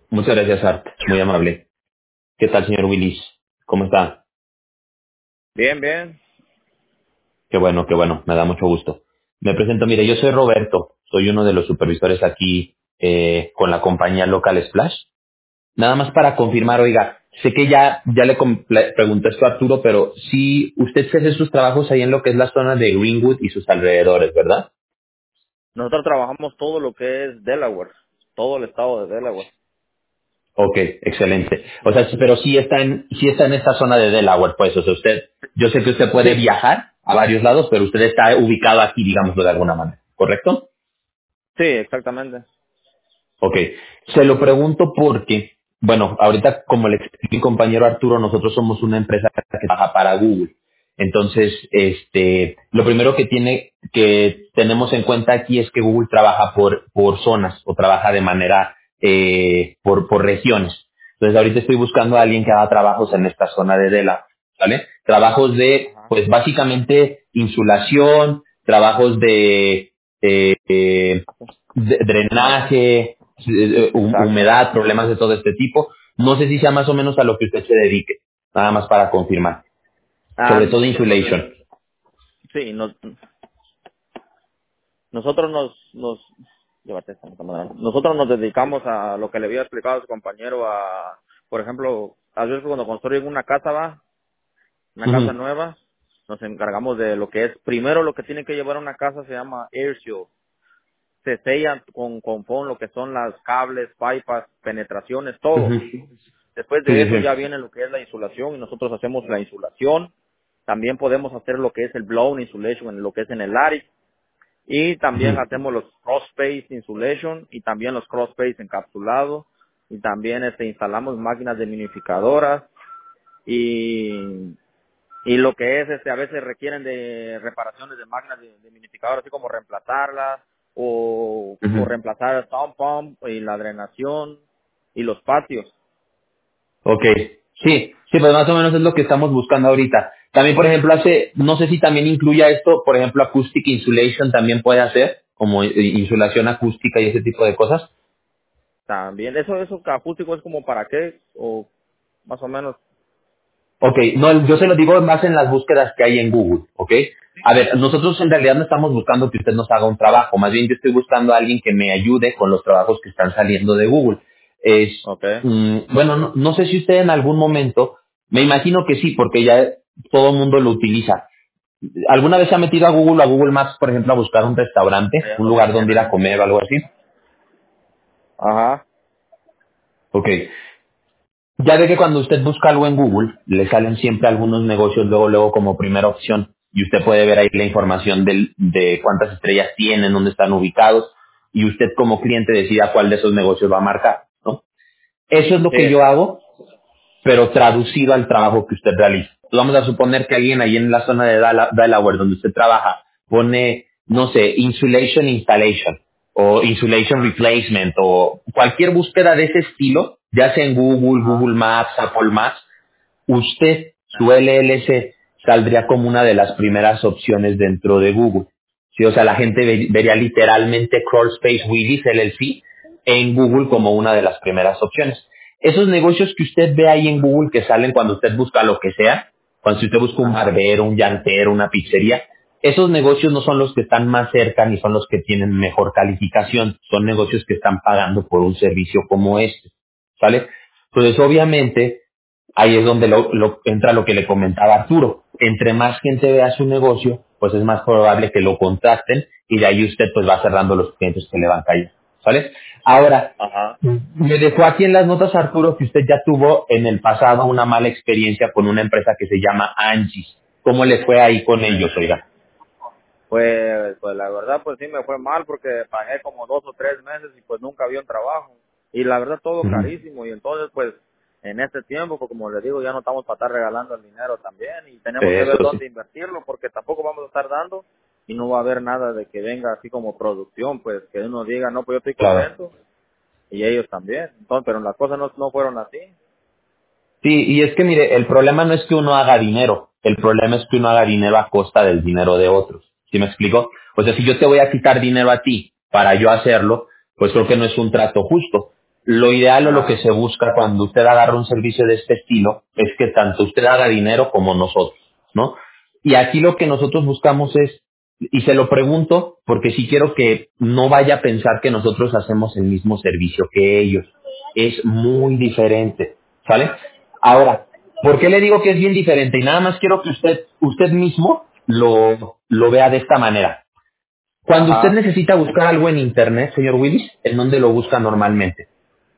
Muchas gracias, Art. Muy amable. ¿Qué tal, señor Willis? ¿Cómo está? Bien, bien. Qué bueno, me da mucho gusto. Me presento, mire, yo soy Roberto, soy uno de los supervisores aquí con la compañía local Splash. Nada más para confirmar, oiga, sé que ya le pregunté esto a Arturo, pero sí, usted se hace sus trabajos ahí en lo que es la zona de Greenwood y sus alrededores, ¿verdad? Nosotros trabajamos todo lo que es Delaware, todo el estado de Delaware. Ok, excelente. O sea, pero sí está en esta zona de Delaware, pues, o sea, yo sé que usted puede Sí, viajar a varios lados, pero usted está ubicado aquí, digámoslo de alguna manera, ¿correcto? sí, exactamente. Ok, se lo pregunto porque, bueno, ahorita como le expliqué mi compañero Arturo, nosotros somos una empresa que trabaja para Google. Entonces, lo primero que tenemos en cuenta aquí es que Google trabaja por zonas o trabaja de manera, por regiones. Entonces, ahorita estoy buscando a alguien que haga trabajos en esta zona de Delaware, ¿vale? Trabajos de, Ajá. pues básicamente, insulación, trabajos de drenaje, Exacto. humedad, problemas de todo este tipo. No sé si sea más o menos a lo que usted se dedique, nada más para confirmar. Ah, Sobre todo nosotros insulation. sí, nosotros llévate esta, nosotros nos dedicamos a lo que le había explicado a su compañero por ejemplo, a veces cuando construyen una casa una casa Ujú, nueva, nos encargamos de lo que es, primero lo que tiene que llevar una casa se llama air seal. Se sellan con foam lo que son las cables, pipas, penetraciones, todo. ujú. Después Sí, de sí, eso ya sí. viene lo que es la insulación y nosotros hacemos la insulación. También podemos hacer lo que es el blown insulation, en lo que es en el attic. Y también Ujú. hacemos los cross space insulation y también los cross space encapsulados. Y también instalamos máquinas desminificadoras y, y lo que es a veces requieren de reparaciones de máquinas de minificadoras, así como reemplazarlas o Ujú. reemplazar el sump pump y la drenación y los patios. Ok, sí, pues más o menos es lo que estamos buscando ahorita. También, por ejemplo, no sé si también incluya esto, por ejemplo, acoustic insulation también puede hacer, como insulación acústica y ese tipo de cosas. También, eso acústico es como para qué, o más o menos. Ok, no, yo se lo digo más en las búsquedas que hay en Google, ¿ok? A ver, nosotros en realidad no estamos buscando que usted nos haga un trabajo, más bien yo estoy buscando a alguien que me ayude con los trabajos que están saliendo de Google. Okay. Bueno, no sé si usted en algún momento, me imagino que sí, porque ya todo el mundo lo utiliza. ¿Alguna vez se ha metido a Google Maps, por ejemplo, a buscar un restaurante, un lugar donde ir a comer o algo así? Ajá. Ok. Ya ve que cuando usted busca algo en Google, le salen siempre algunos negocios luego como primera opción. Y usted puede ver ahí la información de cuántas estrellas tienen, dónde están ubicados, y usted como cliente decida cuál de esos negocios va a marcar, ¿no? Eso es lo Sí, que yo exacto. hago, pero traducido al trabajo que usted realiza. Vamos a suponer que alguien ahí en la zona de Delaware, donde usted trabaja, pone, no sé, insulation installation o insulation replacement o cualquier búsqueda de ese estilo, ya sea en Google, Ajá. Google Maps, Apple Maps, usted, su LLC, saldría como una de las primeras opciones dentro de Google. Sí, o sea, la gente vería literalmente Crawlspace Willis LLC en Google como una de las primeras opciones. Esos negocios que usted ve ahí en Google que salen cuando usted busca lo que sea, cuando si usted busca un Ajá. barbero, un llantero, una pizzería, esos negocios no son los que están más cerca ni son los que tienen mejor calificación, son negocios que están pagando por un servicio como este, ¿sale? Entonces, obviamente, ahí es donde entra lo que le comentaba Arturo. Entre más gente vea su negocio, pues es más probable que lo contacten y de ahí usted pues va cerrando los clientes que le van cayendo. ¿Vale? Ahora, Ajá. me dejó aquí en las notas Arturo que usted ya tuvo en el pasado una mala experiencia con una empresa que se llama Angie's. ¿Cómo le fue ahí con ellos, oiga? Pues la verdad, pues sí me fue mal porque pagué como 2 o 3 meses y pues nunca había un trabajo. Y la verdad todo Ujú. carísimo y entonces pues en este tiempo, pues como les digo, ya no estamos para estar regalando el dinero también y tenemos que ver Eso sí. dónde invertirlo porque tampoco vamos a estar dando y no va a haber nada de que venga así como producción, pues que uno diga, no, pues yo estoy Claro. contento y ellos también. Entonces, pero las cosas no fueron así. Sí, y es que mire, el problema no es que uno haga dinero, el problema es que uno haga dinero a costa del dinero de otros. ¿Sí me explico? O sea, si yo te voy a quitar dinero a ti para yo hacerlo, pues creo que no es un trato justo. Lo ideal o lo que Ah, se busca cuando usted agarra un servicio de este estilo es que tanto usted haga dinero como nosotros, ¿no? Y aquí lo que nosotros buscamos es, y se lo pregunto porque sí quiero que no vaya a pensar que nosotros hacemos el mismo servicio que ellos. Es muy diferente, ¿sale? Ahora, ¿por qué le digo que es bien diferente? Y nada más quiero que usted mismo lo vea de esta manera. Cuando usted ajá. necesita buscar algo en Internet, señor Willis, ¿en dónde lo busca normalmente?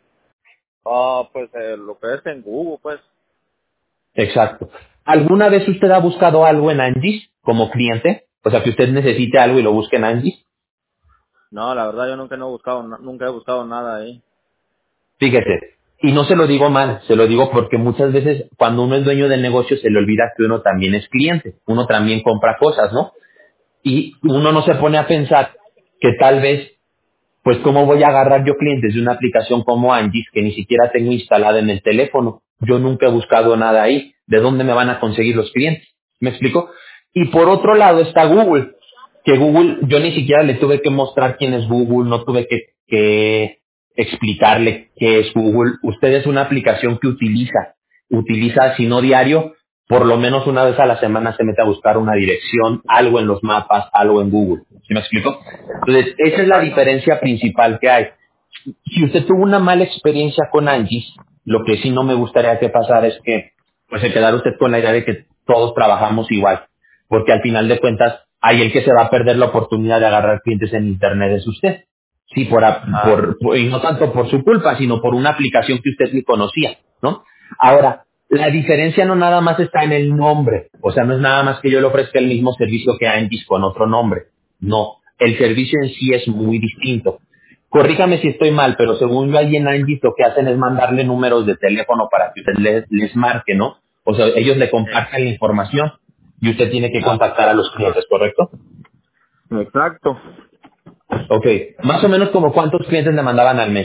Pues lo que es en Google, pues. Exacto. ¿Alguna vez usted ha buscado algo en Angie's como cliente? O sea, que usted necesite algo y lo busque en Angie's. No, la verdad yo nunca no he buscado, nunca he buscado nada ahí. Fíjese, y no se lo digo mal, se lo digo porque muchas veces cuando uno es dueño del negocio se le olvida que uno también es cliente, uno también compra cosas, ¿no? Y uno no se pone a pensar que tal vez, pues cómo voy a agarrar yo clientes de una aplicación como Angie's que ni siquiera tengo instalada en el teléfono. Yo nunca he buscado nada ahí. ¿De dónde me van a conseguir los clientes? ¿Me explico? Y por otro lado está Google, que Google, yo ni siquiera le tuve que mostrar quién es Google, no tuve que explicarle qué es Google. Usted es una aplicación que utiliza si no diario, por lo menos una vez a la semana se mete a buscar una dirección, algo en los mapas, algo en Google. ¿Sí me explico? Entonces, esa es la Exacto. diferencia principal que hay. Si usted tuvo una mala experiencia con Angie's, lo que sí no me gustaría que pasara es que pues se quedara usted con la idea de que todos trabajamos igual, porque al final de cuentas, ahí el que se va a perder la oportunidad de agarrar clientes en Internet es usted. Sí, Ah, y no tanto por su culpa, sino por una aplicación que usted ni conocía, ¿no? Ahora, la diferencia no nada más está en el nombre, o sea, no es nada más que yo le ofrezca el mismo servicio que Angie's con otro nombre, no, el servicio en sí es muy distinto. Corríjame si estoy mal, pero según yo ahí en Angie lo que hacen es mandarle números de teléfono para que usted les marque, ¿no? O sea, ellos le comparten la información y usted tiene que contactar a los clientes, ¿correcto? exacto. Ok, más o menos como cuántos clientes le mandaban al mes.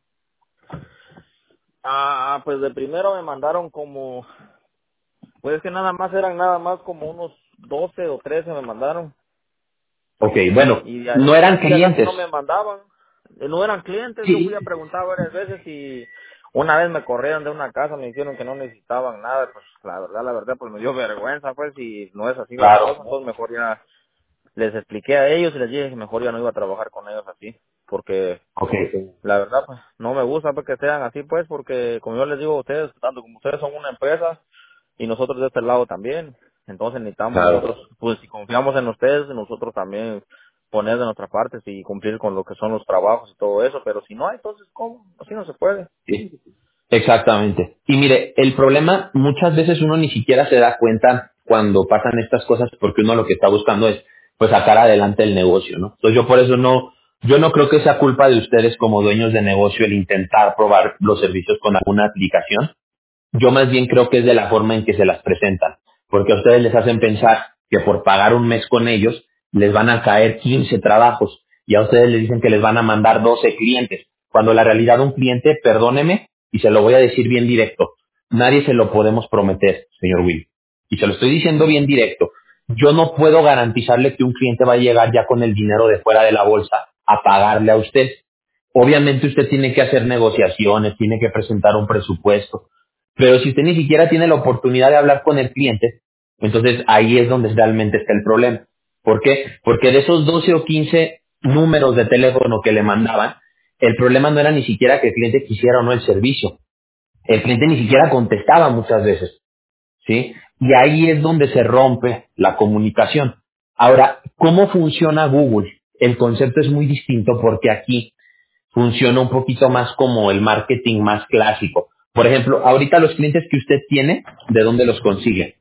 Pues de primero me mandaron como, pues es que nada más como unos 12 o 13 me mandaron. Ok, bueno, Y no de eran ahí ya casi clientes. no me mandaban. No eran clientes, yo fui Sí, a preguntar varias veces y una vez me corrieron de una casa, me dijeron que no necesitaban nada, pues la verdad, pues me dio vergüenza, pues, y no es así la claro. cosa, entonces mejor ya les expliqué a ellos y les dije que mejor ya no iba a trabajar con ellos así, porque Ok, la verdad, pues, no me gusta pues, que sean así, pues, porque como yo les digo a ustedes, tanto como ustedes son una empresa y nosotros de este lado también, entonces necesitamos claro. nosotros, pues, si confiamos en ustedes, nosotros también poner de nuestra parte y cumplir con lo que son los trabajos y todo eso, pero si no, entonces, ¿cómo? Así no se puede. Sí. Exactamente. Y mire, el problema muchas veces uno ni siquiera se da cuenta cuando pasan estas cosas porque uno lo que está buscando es pues sacar adelante el negocio, ¿no? Entonces yo por eso yo no creo que sea culpa de ustedes como dueños de negocio el intentar probar los servicios con alguna aplicación. Yo más bien creo que es de la forma en que se las presentan, porque a ustedes les hacen pensar que por pagar un mes con ellos les van a caer 15 trabajos y a ustedes les dicen que les van a mandar 12 clientes, cuando la realidad un cliente, perdóneme, y se lo voy a decir bien directo, nadie se lo podemos prometer, señor Will. Y se lo estoy diciendo bien directo. Yo no puedo garantizarle que un cliente va a llegar ya con el dinero de fuera de la bolsa a pagarle a usted. Obviamente usted tiene que hacer negociaciones, tiene que presentar un presupuesto, pero si usted ni siquiera tiene la oportunidad de hablar con el cliente, entonces ahí es donde realmente está el problema. ¿Por qué? Porque de esos 12 o 15 números de teléfono que le mandaban, el problema no era ni siquiera que el cliente quisiera o no el servicio. El cliente ni siquiera contestaba muchas veces, ¿sí? Y ahí es donde se rompe la comunicación. Ahora, ¿cómo funciona Google? El concepto es muy distinto porque aquí funciona un poquito más como el marketing más clásico. Por ejemplo, ahorita los clientes que usted tiene, ¿de dónde los consigue?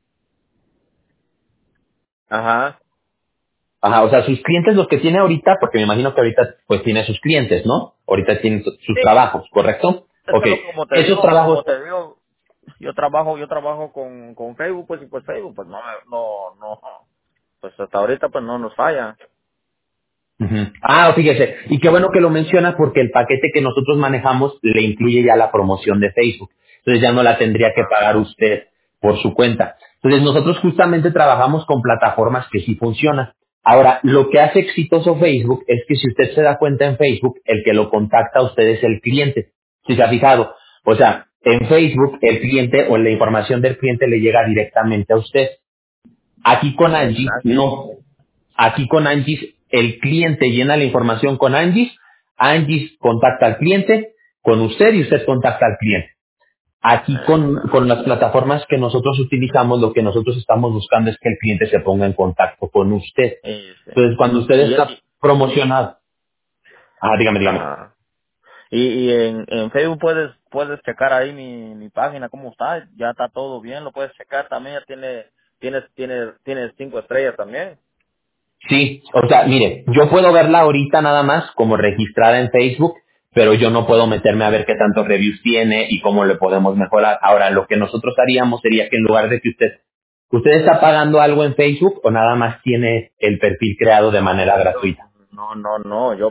Ajá. Ajá, o sea, sus clientes los que tiene ahorita, porque me imagino que ahorita pues tiene sus clientes, ¿no? Ahorita tiene sus Sí, trabajos, ¿correcto? es Ok, que esos trabajos. como te digo, yo trabajo con Facebook, pues, y pues Facebook, pues no, pues hasta ahorita pues no nos falla. Ujú. Ah, fíjese, y qué bueno que lo menciona porque el paquete que nosotros manejamos le incluye ya la promoción de Facebook. Entonces ya no la tendría que pagar usted por su cuenta. Entonces nosotros justamente trabajamos con plataformas que sí funcionan. Ahora, lo que hace exitoso Facebook es que si usted se da cuenta en Facebook, el que lo contacta a usted es el cliente. Si se ha fijado, o sea, en Facebook el cliente o la información del cliente le llega directamente a usted. Aquí con Angie, Exacto. no. Aquí con Angie, el cliente llena la información con Angie, Angie contacta al cliente con usted y usted contacta al cliente. Aquí Exacto. con las plataformas que nosotros utilizamos, lo que nosotros estamos buscando es que el cliente se ponga en contacto con usted. Y, sí. Entonces, cuando usted está y, promocionado, dígame. ajá. Y en Facebook puedes checar ahí mi página cómo está, ya está todo bien, lo puedes checar también, ya tienes 5 estrellas también. Sí, o sea, mire, yo puedo verla ahorita nada más como registrada en Facebook, pero yo no puedo meterme a ver qué tantos reviews tiene y cómo le podemos mejorar. Ahora, lo que nosotros haríamos sería que en lugar de que usted está pagando algo en Facebook o nada más tiene el perfil creado de manera gratuita. No, yo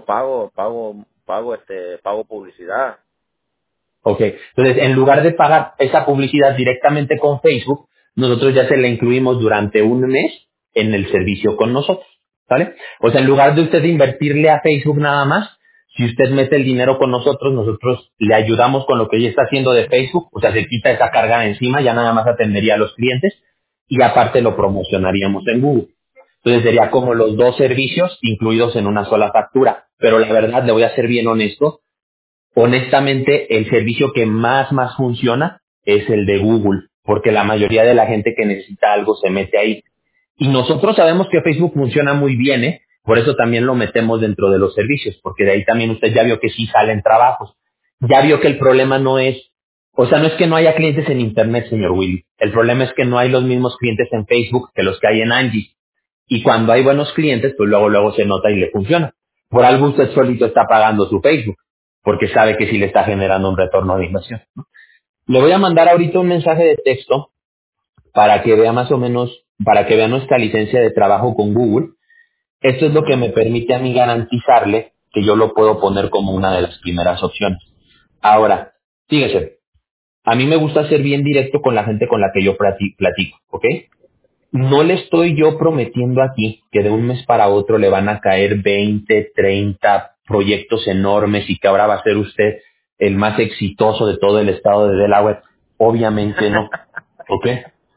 pago publicidad. Ok, entonces en lugar de pagar esa publicidad directamente con Facebook, nosotros ya se la incluimos durante un mes en el servicio con nosotros, ¿vale? O sea, en lugar de usted invertirle a Facebook nada más, si usted mete el dinero con nosotros, nosotros le ayudamos con lo que ella está haciendo de Facebook, o sea, se quita esa carga de encima, ya nada más atendería a los clientes y aparte lo promocionaríamos en Google. Entonces sería como los dos servicios incluidos en una sola factura. Pero la verdad, le voy a ser bien honesto, honestamente, el servicio que más funciona es el de Google, porque la mayoría de la gente que necesita algo se mete ahí. Y nosotros sabemos que Facebook funciona muy bien, ¿eh? Por eso también lo metemos dentro de los servicios, porque de ahí también usted ya vio que sí salen trabajos. Ya vio que el problema no es, o sea, no es que no haya clientes en Internet, señor Willy. El problema es que no hay los mismos clientes en Facebook que los que hay en Angie. Y cuando hay buenos clientes, pues luego se nota y le funciona. Por algo usted solito está pagando su Facebook, porque sabe que sí le está generando un retorno de inversión. Le voy a mandar ahorita un mensaje de texto para que vea más o menos, para que vea nuestra licencia de trabajo con Google. Esto es lo que me permite a mí garantizarle que yo lo puedo poner como una de las primeras opciones. Ahora, fíjese, a mí me gusta ser bien directo con la gente con la que yo platico, ¿ok? No le estoy yo prometiendo aquí que de un mes para otro le van a caer 20, 30 proyectos enormes y que ahora va a ser usted el más exitoso de todo el estado de Delaware. Obviamente no, ¿ok?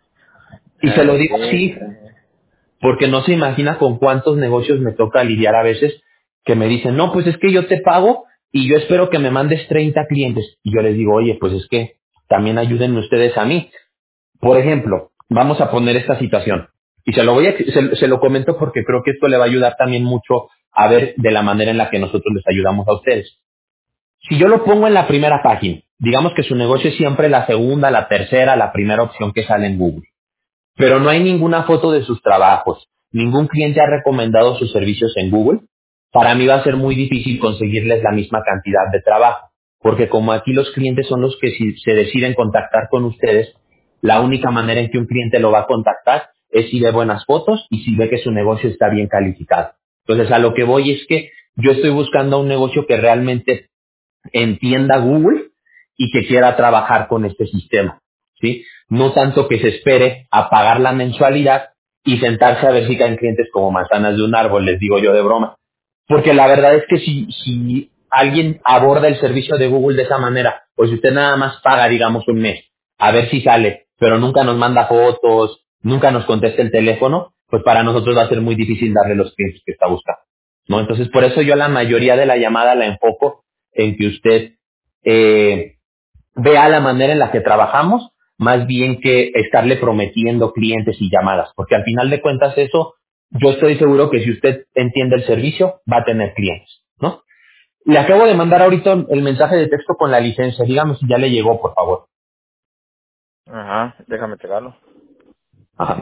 Y se lo digo Sí, así porque no se imagina con cuántos negocios me toca lidiar a veces que me dicen, no, pues es que yo te pago y yo espero que me mandes 30 clientes. Y yo les digo, oye, pues es que también ayúdenme ustedes a mí. Por ejemplo, vamos a poner esta situación. Y se lo comento porque creo que esto le va a ayudar también mucho a ver de la manera en la que nosotros les ayudamos a ustedes. Si yo lo pongo en la primera página, digamos que su negocio es siempre la segunda, la tercera, la primera opción que sale en Google, pero no hay ninguna foto de sus trabajos, ningún cliente ha recomendado sus servicios en Google, para mí va a ser muy difícil conseguirles la misma cantidad de trabajo, porque como aquí los clientes son los que si se deciden contactar con ustedes, la única manera en que un cliente lo va a contactar es si ve buenas fotos y si ve que su negocio está bien calificado. Entonces a lo que voy es que yo estoy buscando un negocio que realmente entienda Google y que quiera trabajar con este sistema, ¿sí? No tanto que se espere a pagar la mensualidad y sentarse a ver si caen clientes como manzanas de un árbol, les digo yo de broma. Porque la verdad es que si alguien aborda el servicio de Google de esa manera, pues si usted nada más paga, digamos, un mes, a ver si sale, pero nunca nos manda fotos, nunca nos contesta el teléfono, pues para nosotros va a ser muy difícil darle los clientes que está buscando, ¿no? Entonces, por eso yo la mayoría de la llamada la enfoco en que usted eh, vea la manera en la que trabajamos, más bien que estarle prometiendo clientes y llamadas, porque al final de cuentas eso, yo estoy seguro que si usted entiende el servicio, va a tener clientes, ¿no? Le acabo de mandar ahorita el mensaje de texto con la licencia, dígame si ya le llegó, por favor. ajá, déjame checarlo. Ajá.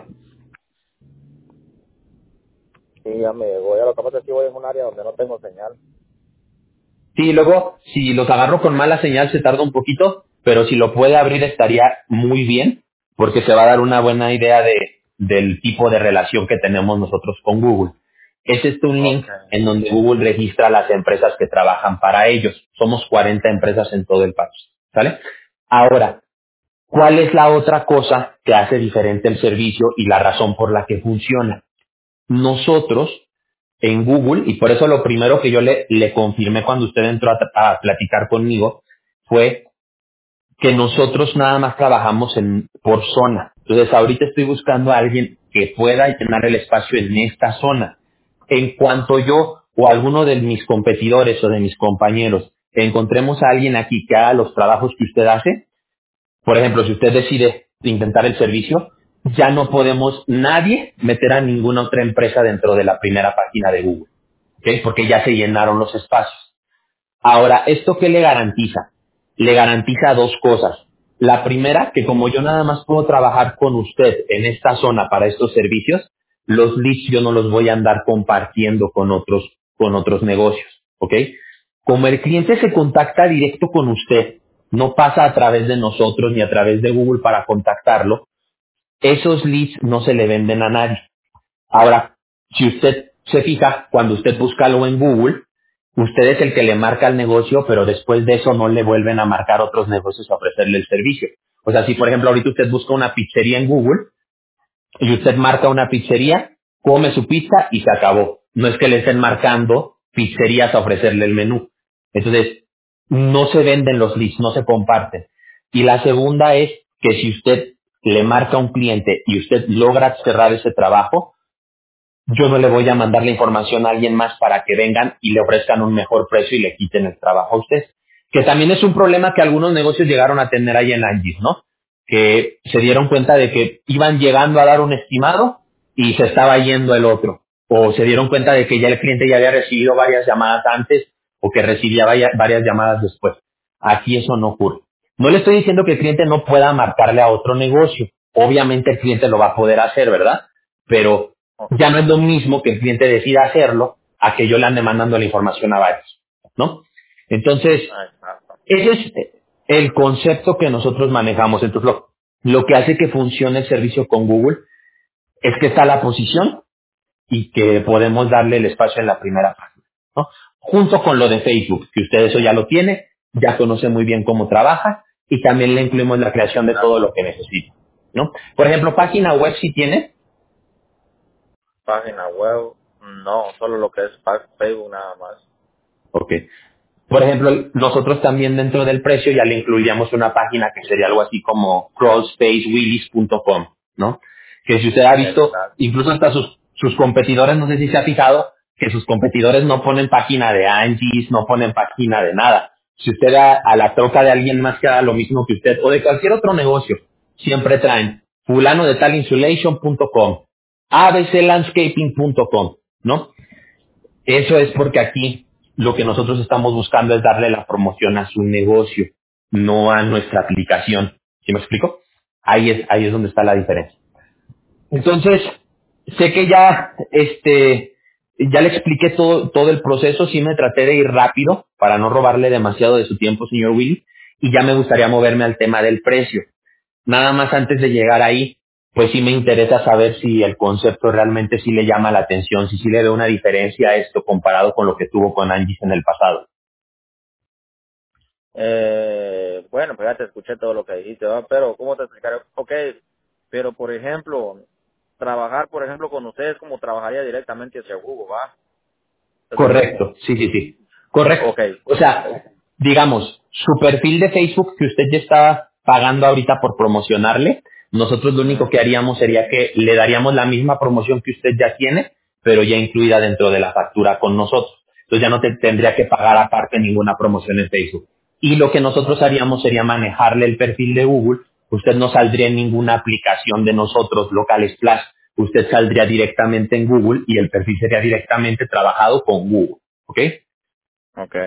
Sí, ya me llegó, ya lo que pasa es que voy en un área donde no tengo señal. Sí, luego, si los agarro con mala señal se tarda un poquito, pero si lo puede abrir estaría muy bien, porque se va a dar una buena idea del tipo de relación que tenemos nosotros con Google. Es este un link Ok. en donde Google registra las empresas que trabajan para ellos. Somos 40 empresas en todo el país, ¿sale? Ahora, ¿cuál es la otra cosa que hace diferente el servicio y la razón por la que funciona? Nosotros en Google, y por eso lo primero que yo le confirmé cuando usted entró a platicar conmigo, fue que nosotros nada más trabajamos por zona. Entonces ahorita estoy buscando a alguien que pueda llenar el espacio en esta zona. En cuanto yo o alguno de mis competidores o de mis compañeros encontremos a alguien aquí que haga los trabajos que usted hace, por ejemplo, si usted decide intentar el servicio, ya no podemos nadie meter a ninguna otra empresa dentro de la primera página de Google, ¿ok? Porque ya se llenaron los espacios. Ahora, ¿esto qué le garantiza? Le garantiza dos cosas. La primera, que como yo nada más puedo trabajar con usted en esta zona para estos servicios, los leads yo no los voy a andar compartiendo con otros negocios, ¿ok? Como el cliente se contacta directo con usted, no pasa a través de nosotros ni a través de Google para contactarlo, esos leads no se le venden a nadie. Ahora, si usted se fija, cuando usted busca algo en Google, usted es el que le marca el negocio, pero después de eso no le vuelven a marcar otros negocios a ofrecerle el servicio. O sea, si por ejemplo ahorita usted busca una pizzería en Google y usted marca una pizzería, come su pizza y se acabó. No es que le estén marcando pizzerías a ofrecerle el menú. Entonces, no se venden los leads, no se comparten. Y la segunda es que si usted le marca a un cliente y usted logra cerrar ese trabajo, yo no le voy a mandar la información a alguien más para que vengan y le ofrezcan un mejor precio y le quiten el trabajo a usted. Que también es un problema que algunos negocios llegaron a tener ahí en Angie, ¿no? Que se dieron cuenta de que iban llegando a dar un estimado y se estaba yendo el otro. O se dieron cuenta de que ya el cliente ya había recibido varias llamadas antes o que recibía varias llamadas después. Aquí eso no ocurre. No le estoy diciendo que el cliente no pueda marcarle a otro negocio. Obviamente el cliente lo va a poder hacer, ¿verdad? Pero Ok. ya no es lo mismo que el cliente decida hacerlo a que yo le ande mandando la información a varios, ¿no? Entonces, Ah, exacto. ese es el concepto que nosotros manejamos. Entonces, lo que hace que funcione el servicio con Google es que está la posición y que podemos darle el espacio en la primera página, ¿no? Junto con lo de Facebook, que usted eso ya lo tiene, ya conoce muy bien cómo trabaja y también le incluimos la creación de todo Exacto. lo que necesita, ¿no? Por ejemplo, página web si tiene. Página web, no, solo lo que es Facebook nada más. Ok. Por ejemplo, nosotros también dentro del precio ya le incluiríamos una página que sería algo así como crawlspacewillis.com, ¿no? Que si usted ha visto, Exacto. incluso hasta sus competidores, no sé si se ha fijado, que sus competidores no ponen página de Angie's, no ponen página de nada. Si usted a la troca de alguien más que haga lo mismo que usted, o de cualquier otro negocio, siempre traen fulano de tal insulation.com, abclandscaping.com, ¿no? Eso es porque aquí lo que nosotros estamos buscando es darle la promoción a su negocio, no a nuestra aplicación. ¿Sí me explico? Ahí es donde está la diferencia. Entonces, sé que ya le expliqué todo el proceso, sí me traté de ir rápido para no robarle demasiado de su tiempo, señor Willy, y ya me gustaría moverme al tema del precio. Nada más antes de llegar ahí, pues sí me interesa saber si el concepto realmente sí le llama la atención, si sí le ve una diferencia a esto comparado con lo que tuvo con Angie's en el pasado. Bueno, pues ya te escuché todo lo que dijiste, ¿va? Pero ¿cómo te explicaré? Ok, pero por ejemplo, trabajar, por ejemplo, con ustedes como trabajaría directamente hacia Google, ¿va? ¿Estás de acuerdo? Correcto, sí, sí, sí. Correcto. Ok, O sea, digamos, su perfil de Facebook que usted ya está pagando ahorita por promocionarle, nosotros lo único ujú, que haríamos sería que le daríamos la misma promoción que usted ya tiene, pero ya incluida dentro de la factura con nosotros. Entonces ya no tendría que pagar aparte ninguna promoción en Facebook. Y lo que nosotros ok, haríamos sería manejarle el perfil de Google. Usted no saldría en ninguna aplicación de nosotros, Locales Plus. Usted saldría directamente en Google y el perfil sería directamente trabajado con Google. ¿Ok? ok.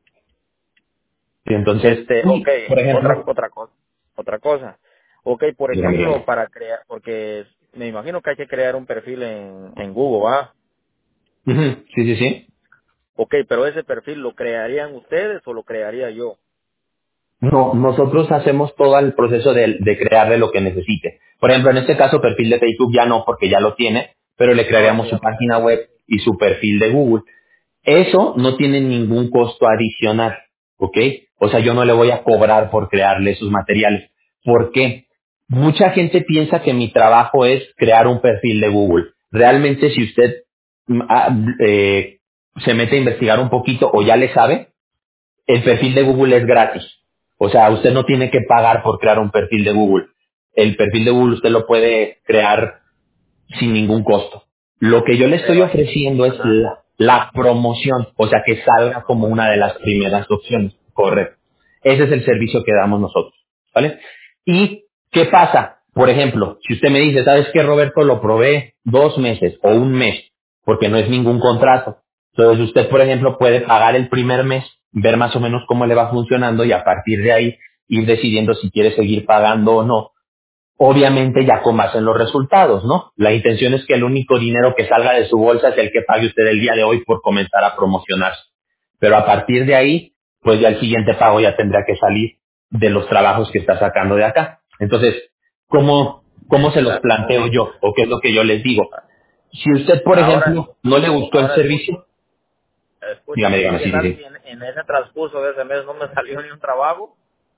Y entonces, Ok, por ejemplo, otra cosa. Ok, por dígame, ejemplo, dígame. para crear, porque me imagino que hay que crear un perfil en Google, ¿va? Ujú, sí, sí, sí. Ok, pero ese perfil lo crearían ustedes o lo crearía yo. No, nosotros hacemos todo el proceso de crearle lo que necesite. Por ejemplo, en este caso, perfil de Facebook ya no, porque ya lo tiene, pero le No, eso crearíamos ya su lo página tengo. web y su perfil de Google. Eso no tiene ningún costo adicional, ¿ok? O sea, yo no le voy a cobrar por crearle esos materiales. ¿Por qué? Mucha gente piensa que mi trabajo es crear un perfil de Google. Realmente, si usted mm, ah, eh, se mete a investigar un poquito o ya le sabe, el perfil de Google es gratis. O sea, usted no tiene que pagar por crear un perfil de Google. El perfil de Google usted lo puede crear sin ningún costo. Lo que yo le estoy Pero ahí, ofreciendo es ajá, la promoción, o sea, que la salga como una de promoción. las primeras opciones. Correcto. Ese es el servicio que damos nosotros, ¿vale? ¿Y qué pasa? Por ejemplo, si usted me dice, ¿sabes qué, Roberto? Lo probé 2 meses o un mes, porque no es ningún contrato. Entonces usted, por ejemplo, puede pagar el primer mes, ver más o menos cómo le va funcionando y a partir de ahí ir decidiendo si quiere seguir pagando o no, obviamente ya con base en los resultados, ¿no? La intención es que el único dinero que salga de su bolsa es el que pague usted el día de hoy por comenzar a promocionarse. Pero a partir de ahí, pues ya el siguiente pago ya tendrá que salir de los trabajos que está sacando de acá. Entonces, ¿cómo se los planteo yo? ¿O qué es lo que yo les digo? Si usted, por Ahora, ejemplo, no le gustó el ahora escucha, servicio, dígame, escúchame, ¿y dígame, qué sí, sí, tal sí. si en ese transcurso de ese mes no me salió ni un trabajo?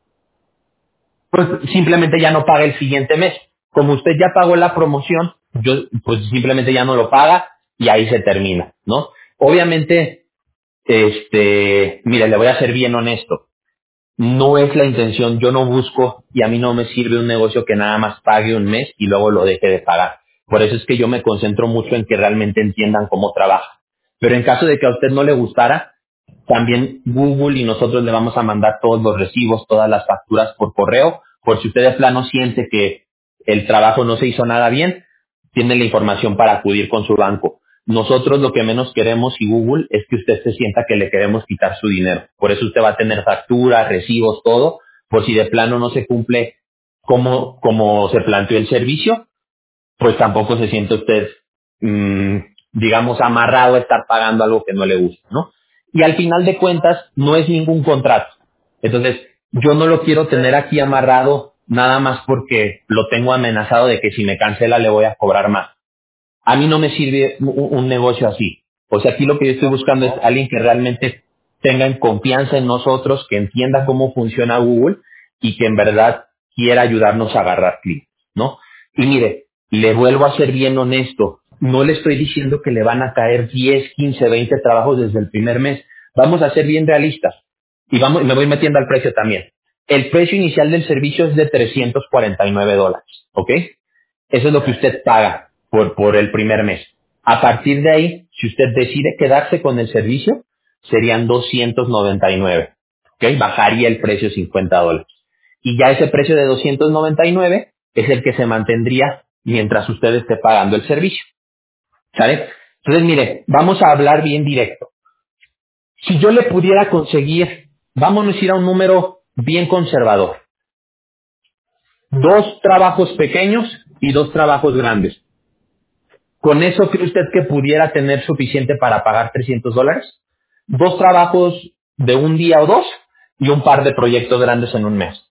Pues simplemente ya no paga el siguiente mes. Como usted ya pagó la promoción, yo pues simplemente ya no lo paga y ahí se termina, ¿no? Obviamente, mire, le voy a ser bien honesto. No es la intención, yo no busco y a mí no me sirve un negocio que nada más pague un mes y luego lo deje de pagar. Por eso es que yo me concentro mucho en que realmente entiendan cómo trabaja. Pero en caso de que a usted no le gustara, también Google y nosotros le vamos a mandar todos los recibos, todas las facturas por correo, por si usted de plano siente que el trabajo no se hizo nada bien, tiene la información para acudir con su banco. Nosotros lo que menos queremos y Google es que usted se sienta que le queremos quitar su dinero. Por eso usted va a tener facturas, recibos, todo, por si de plano no se cumple como se planteó el servicio, pues tampoco se siente usted, mm, digamos, amarrado a estar pagando algo que no le gusta, ¿no? Y al final de cuentas, no es ningún contrato. Entonces, yo no lo quiero tener aquí amarrado nada más porque lo tengo amenazado de que si me cancela le voy a cobrar más. A mí no me sirve un negocio así. O sea, aquí lo que yo estoy No, pues buscando es no. alguien que realmente tenga en confianza en nosotros, que entienda cómo funciona Google y que en verdad quiera ayudarnos a agarrar clics, ¿no? Y mire, le vuelvo a ser bien honesto. No le estoy diciendo que le van a caer 10, 15, 20 trabajos desde el primer mes. Vamos a ser bien realistas. Y vamos, me voy metiendo al precio también. El precio inicial del servicio es de $349, ¿ok? Eso es lo que usted paga por el primer mes. A partir de ahí, si usted decide quedarse con el servicio, serían 299. ¿Ok? Bajaría el precio $50. Y ya ese precio de 299 es el que se mantendría mientras usted esté pagando el servicio. ¿Sale? Entonces, mire, vamos a hablar bien directo. Si yo le pudiera conseguir, vámonos a ir a un número bien conservador. 2 trabajos pequeños y 2 trabajos grandes. ¿Con eso cree usted que pudiera tener suficiente para pagar $300? 2 trabajos de un día o dos y un par de proyectos grandes en un mes.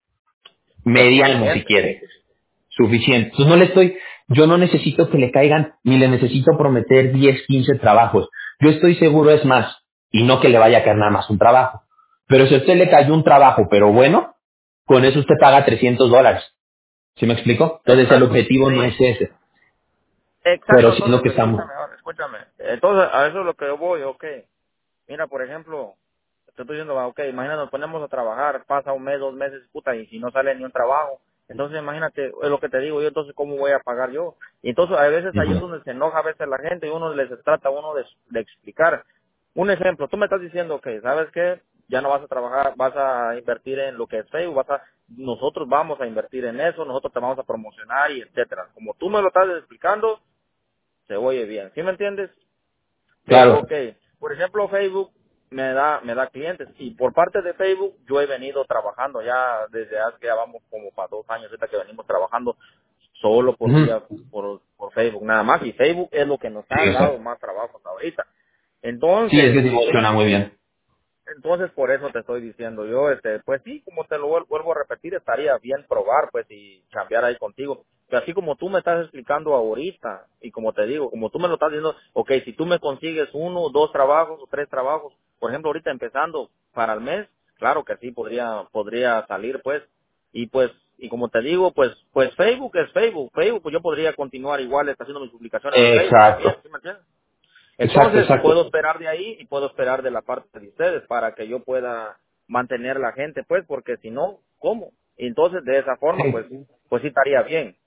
Es Mediano si suficiente. quiere. Suficiente. Entonces yo no necesito que le caigan ni le necesito prometer 10, 15 trabajos. Yo estoy seguro es más. Y no que le vaya a caer nada más un trabajo. Pero si a usted le cayó un trabajo, pero bueno, con eso usted paga $300. ¿Sí me explico? Entonces el Exacto. objetivo no Sí. es ese. Pero Exacto, sí es lo entonces que estamos. escúchame ahora, escúchame. Entonces, a eso es lo que yo voy, ok. Mira, por ejemplo, te estoy diciendo, ok, imagínate, nos ponemos a trabajar, pasa un mes, 2 meses, puta, y si no sale ni un trabajo, entonces imagínate, es lo que te digo yo, entonces cómo voy a pagar yo. Y entonces a veces ahí es Ujú. donde se enoja a veces la gente y uno les trata a uno de explicar. Un ejemplo, tú me estás diciendo que, ¿sabes qué? Ya no vas a trabajar, vas a invertir en lo que es Facebook, nosotros vamos a invertir en eso, nosotros te vamos a promocionar y etcétera. Como tú me lo estás explicando, se oye bien, ¿sí me entiendes? Pero, Claro. ok, por ejemplo, Facebook me da clientes y por parte de Facebook yo he venido trabajando ya desde hace que ya vamos como para 2 años ahorita que venimos trabajando solo por Ujú. vía, por Facebook nada más y Facebook es lo que nos Sí, ha o sea, dado más trabajo hasta ahorita. sí, es Entonces, que sí funciona muy bien. entonces, por eso te estoy diciendo yo, pues sí, como te lo vuelvo a repetir, estaría bien probar, pues, y cambiar ahí contigo. Pero así como tú me estás explicando ahorita, y como te digo, como tú me lo estás diciendo, ok, si tú me consigues 1, 2 trabajos o 3 trabajos, por ejemplo, ahorita empezando para el mes, claro que sí, podría salir, pues, y pues, y como te digo, pues Facebook es Facebook, pues yo podría continuar igual, está haciendo mis publicaciones en Facebook también, Exacto, ¿sí me entiendes? exacto, Entonces, exacto. puedo esperar de ahí y puedo esperar de la parte de ustedes para que yo pueda. mantener la gente, pues, porque si no, ¿cómo? Y entonces de esa forma, pues, Sí. pues sí estaría bien.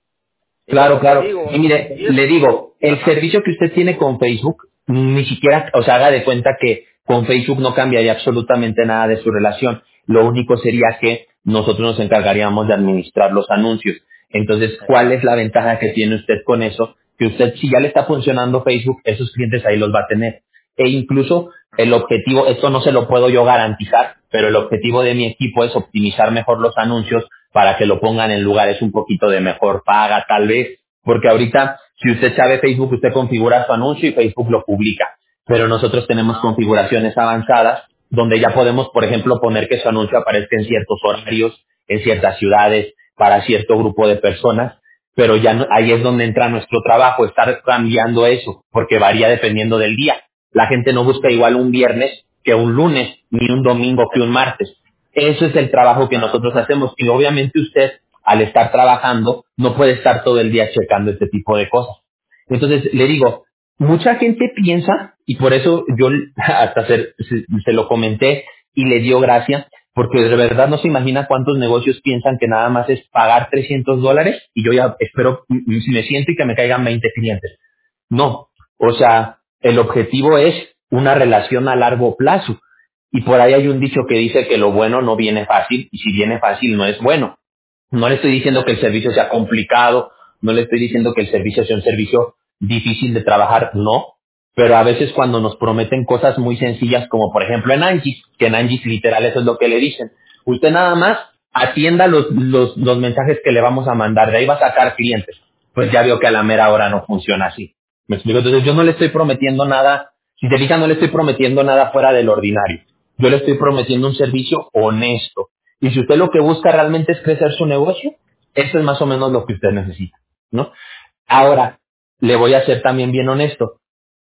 Y Claro, como te claro. digo, Y mire, y le eso, digo, el ajá, servicio que usted tiene con Facebook, ni siquiera, o sea, haga de cuenta que con Facebook no cambiaría absolutamente nada de su relación. Lo único sería que nosotros nos encargaríamos de administrar los anuncios. Entonces, ¿cuál es exacto, la ventaja que tiene usted con eso? Que usted, si ya le está funcionando Facebook, esos clientes ahí los va a tener. E incluso el objetivo, esto no se lo puedo yo garantizar, pero el objetivo de mi equipo es optimizar mejor los anuncios para que lo pongan en lugares un poquito de mejor paga, tal vez, porque ahorita, si usted sabe Facebook, usted configura su anuncio y Facebook lo publica, pero nosotros tenemos ah, ok, configuraciones avanzadas donde ya podemos, por ejemplo, poner que su anuncio aparezca en ciertos horarios, en ciertas ciudades, para cierto grupo de personas, pero ya ahí es donde entra nuestro trabajo, estar cambiando eso, porque varía dependiendo del día. La gente no busca igual un viernes que un lunes, ni un domingo que un martes. Eso es el trabajo que ah, nosotros hacemos y obviamente usted, al estar trabajando, no puede estar todo el día checando este tipo de cosas. Entonces, le digo, mucha gente piensa, y por eso yo hasta se lo comenté y le dio gracia, porque de verdad no se imagina cuántos negocios piensan que nada más es pagar $300 y yo ya espero, me siento y que me caigan 20 clientes. No, o sea, el objetivo es una relación a largo plazo. Y por ahí hay un dicho que dice que lo bueno no viene fácil y si viene fácil no es bueno. No le estoy diciendo que el servicio sea complicado, no le estoy diciendo que el servicio sea un servicio difícil de trabajar, no. Pero a veces cuando nos prometen cosas muy sencillas, como por ejemplo en Angie, que en Angie literal eso es lo que le dicen. Usted nada más atienda los mensajes que le vamos a mandar, de ahí va a sacar clientes. Pues ya veo que a la mera hora no funciona así. ¿Me explico? Entonces yo no le estoy prometiendo nada, si te fijas, no le estoy prometiendo nada fuera del ordinario. Yo le estoy prometiendo un servicio honesto. Y si usted lo que busca realmente es crecer su negocio, eso es más o menos lo que usted necesita, ¿no? Ahora, le voy a ser también bien honesto.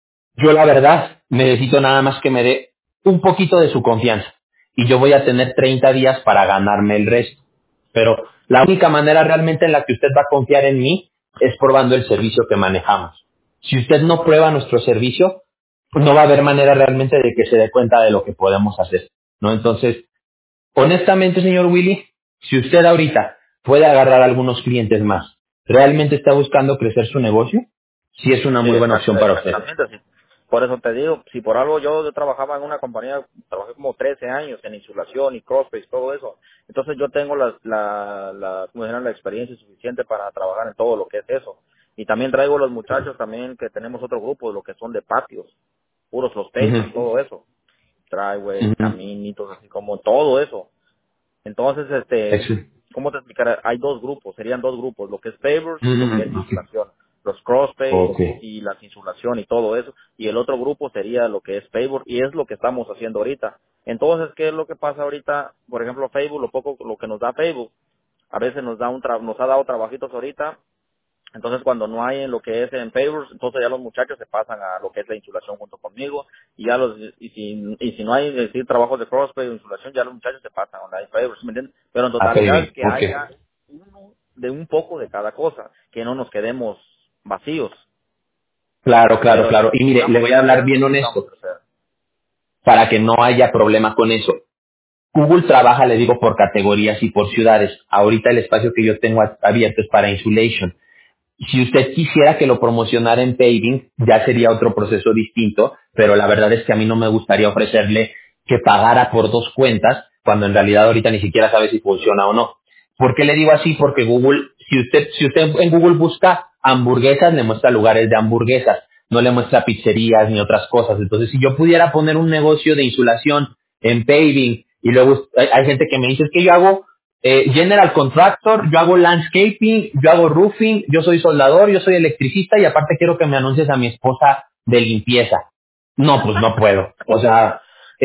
Yo la verdad necesito nada más que me dé un poquito de su confianza. Y yo voy a tener 30 días para ganarme el resto. Pero la única manera realmente en la que usted va a confiar en mí es probando el servicio que manejamos. Si usted no prueba nuestro servicio, no va a haber manera realmente de que se dé cuenta de lo que podemos hacer, ¿no? Entonces, honestamente, señor Willy, si usted ahorita puede agarrar algunos clientes más, realmente está buscando crecer su negocio, sí es una sí, muy buena opción para usted. exactamente, sí. Por eso te digo, si por algo yo trabajaba en una compañía, trabajé como 13 años en insulación y crossface, todo eso, entonces yo tengo ¿cómo se llama? La experiencia suficiente para trabajar en todo lo que es eso. Y también traigo los muchachos también que tenemos otro grupo, lo que son de patios, puros los pavers, Ujú, todo eso, driveway, ujú. caminitos, así como todo eso. Entonces, Eso- ¿cómo te explicaré? Hay dos grupos, serían dos grupos, lo que es pavers y lo que es ujú, ok. insulación. Los cross pays Ok. y la insulación y todo eso. Y el otro grupo sería lo que es pavers y es lo que estamos haciendo ahorita. Entonces, ¿qué es lo que pasa ahorita? Por ejemplo, Facebook, lo que nos da Facebook, a veces nos ha dado trabajitos ahorita. Entonces, cuando no hay en lo que es en pavers, entonces ya los muchachos se pasan a lo que es la insulación junto conmigo y ya y si no hay es decir trabajos de crossfade o insulación, ya los muchachos se pasan a la pavers, ¿me entiendes? Pero en A totalidad paving, que ok. haya uno de un poco de cada cosa, que no nos quedemos vacíos. Claro, claro, Pero claro. si Y mire, le logramos voy a hablar crecer, bien pues sí vamos honesto, a crecer. para que no haya problema con eso. Google trabaja, le digo, por categorías y por ciudades. Ahorita el espacio que yo tengo abierto es para insulation. Si usted quisiera que lo promocionara en paving, ya sería otro proceso distinto, pero la verdad es que a mí no me gustaría ofrecerle que pagara por dos cuentas, cuando en realidad ahorita ni siquiera sabe si funciona o no. ¿Por qué le digo así? Porque Google, si usted en Google busca hamburguesas, le muestra lugares de hamburguesas, no le muestra pizzerías ni otras cosas. Entonces, si yo pudiera poner un negocio de insulación en paving, y luego hay gente que me dice, es que yo hago general contractor, yo hago landscaping, yo hago roofing, yo soy soldador, yo soy electricista y aparte quiero que me anuncies a mi esposa de limpieza. No, pues no puedo. O sea,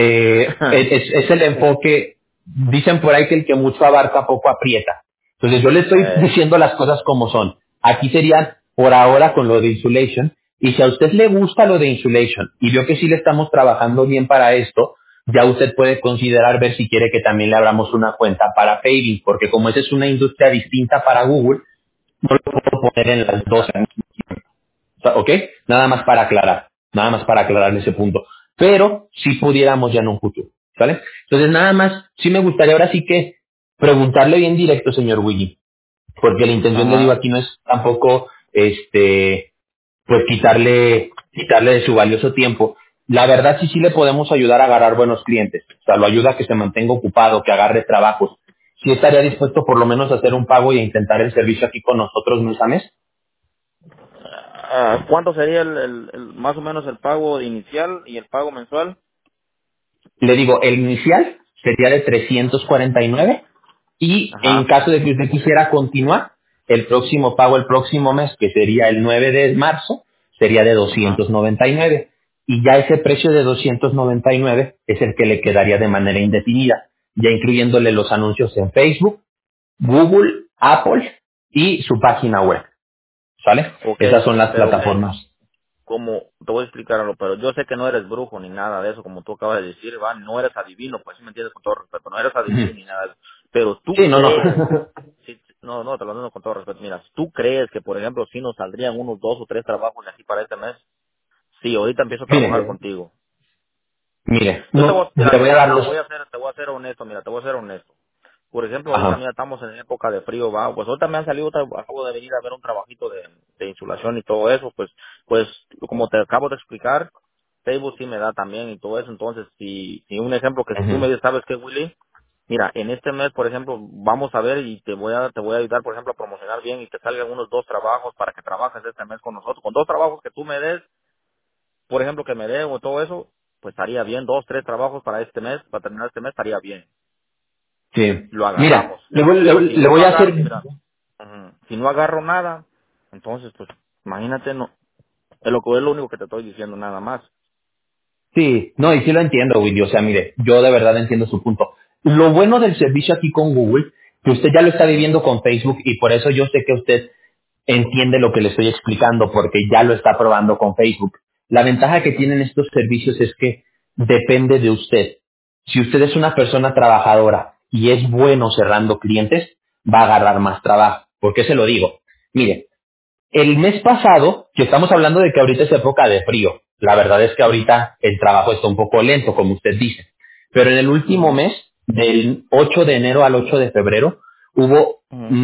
es el enfoque, dicen por ahí que el que mucho abarca poco aprieta. Entonces yo le estoy Eh, diciendo las cosas como son. Aquí serían por ahora con lo de insulation. Y si a usted le gusta lo de insulation y veo que sí le estamos trabajando bien para esto, ya usted puede considerar ver si quiere que también le abramos una cuenta para paving, porque como esa es una industria distinta para Google, no lo puedo poner en las dos, exacto. ¿ok? Nada más para aclarar ese punto. Pero si pudiéramos ya en un futuro. ¿sale? Entonces nada más, sí me gustaría ahora sí que preguntarle bien directo, señor Willy, porque la intención, le digo, Ajá. aquí no es tampoco, pues quitarle de su valioso tiempo. La verdad sí le podemos ayudar a agarrar buenos clientes. O sea, lo ayuda a que se mantenga ocupado, que agarre trabajos. Sí estaría dispuesto por lo menos a hacer un pago y a intentar el servicio aquí con nosotros mes a mes. ¿Cuánto sería más o menos el pago inicial y el pago mensual? Le digo, el inicial sería de 349 y en Ajá, caso de que usted quisiera continuar, el próximo pago el próximo mes, que sería el 9 de marzo, sería de ajá. 299. Y ya ese precio de 299 es el que le quedaría de manera indefinida, ya incluyéndole los anuncios en Facebook, Google, Apple y su página web. ¿Sale? Ok, Esas son las pero plataformas. como te voy a explicar algo, pero yo sé que no eres brujo ni nada de eso, como tú acabas de decir, va, no eres adivino, pues si me entiendes con todo respeto, no eres Ujú. adivino ni nada de eso, pero tú Sí, no, no. crees, sí, no, no, te lo digo con todo respeto, mira, tú crees que, por ejemplo, si nos saldrían unos 2 o 3 trabajos de aquí para este mes, sí, ahorita empiezo a trabajar Mire, contigo. mire, Yo no, mira, le voy a dar los... te voy a ser honesto, mira, te voy a ser honesto. Por ejemplo, ahorita Ajá. mira, estamos en época de frío, va, pues ahorita me han salido, acabo de venir a ver un trabajito de insulación y todo eso, pues como te acabo de explicar, Facebook sí me da también y todo eso, entonces si un ejemplo que si tú me Ujú. dices, ¿sabes qué, Willy? Mira, en este mes, por ejemplo, vamos a ver y te voy a ayudar, por ejemplo, a promocionar bien y te salgan unos 2 trabajos para que trabajes este mes con nosotros. Con 2 trabajos que tú me des, por ejemplo, que me den o todo eso, pues estaría bien. 2, 3 trabajos para este mes, para terminar este mes, estaría bien. Sí. Lo Mira, agarramos. le voy, Pero si le yo no voy a agarro, hacer... mira, si no agarro nada, entonces, pues, imagínate, no, es lo único que te estoy diciendo, nada más. Sí, no, y sí lo entiendo, Willy. O sea, mire, yo de verdad entiendo su punto. Lo bueno del servicio aquí con Google, que usted ya lo está viviendo con Facebook y por eso yo sé que usted entiende lo que le estoy explicando porque ya lo está probando con Facebook. La ventaja que tienen estos servicios es que depende de usted. Si usted es una persona trabajadora y es bueno cerrando clientes, va a agarrar más trabajo. ¿Por qué se lo digo? Mire, el mes pasado, que estamos hablando de que ahorita es época de frío, la verdad es que Ujú, ahorita el trabajo está un poco lento, como usted dice, pero en el último ujú, mes, del 8 de enero al 8 de febrero, hubo ujú.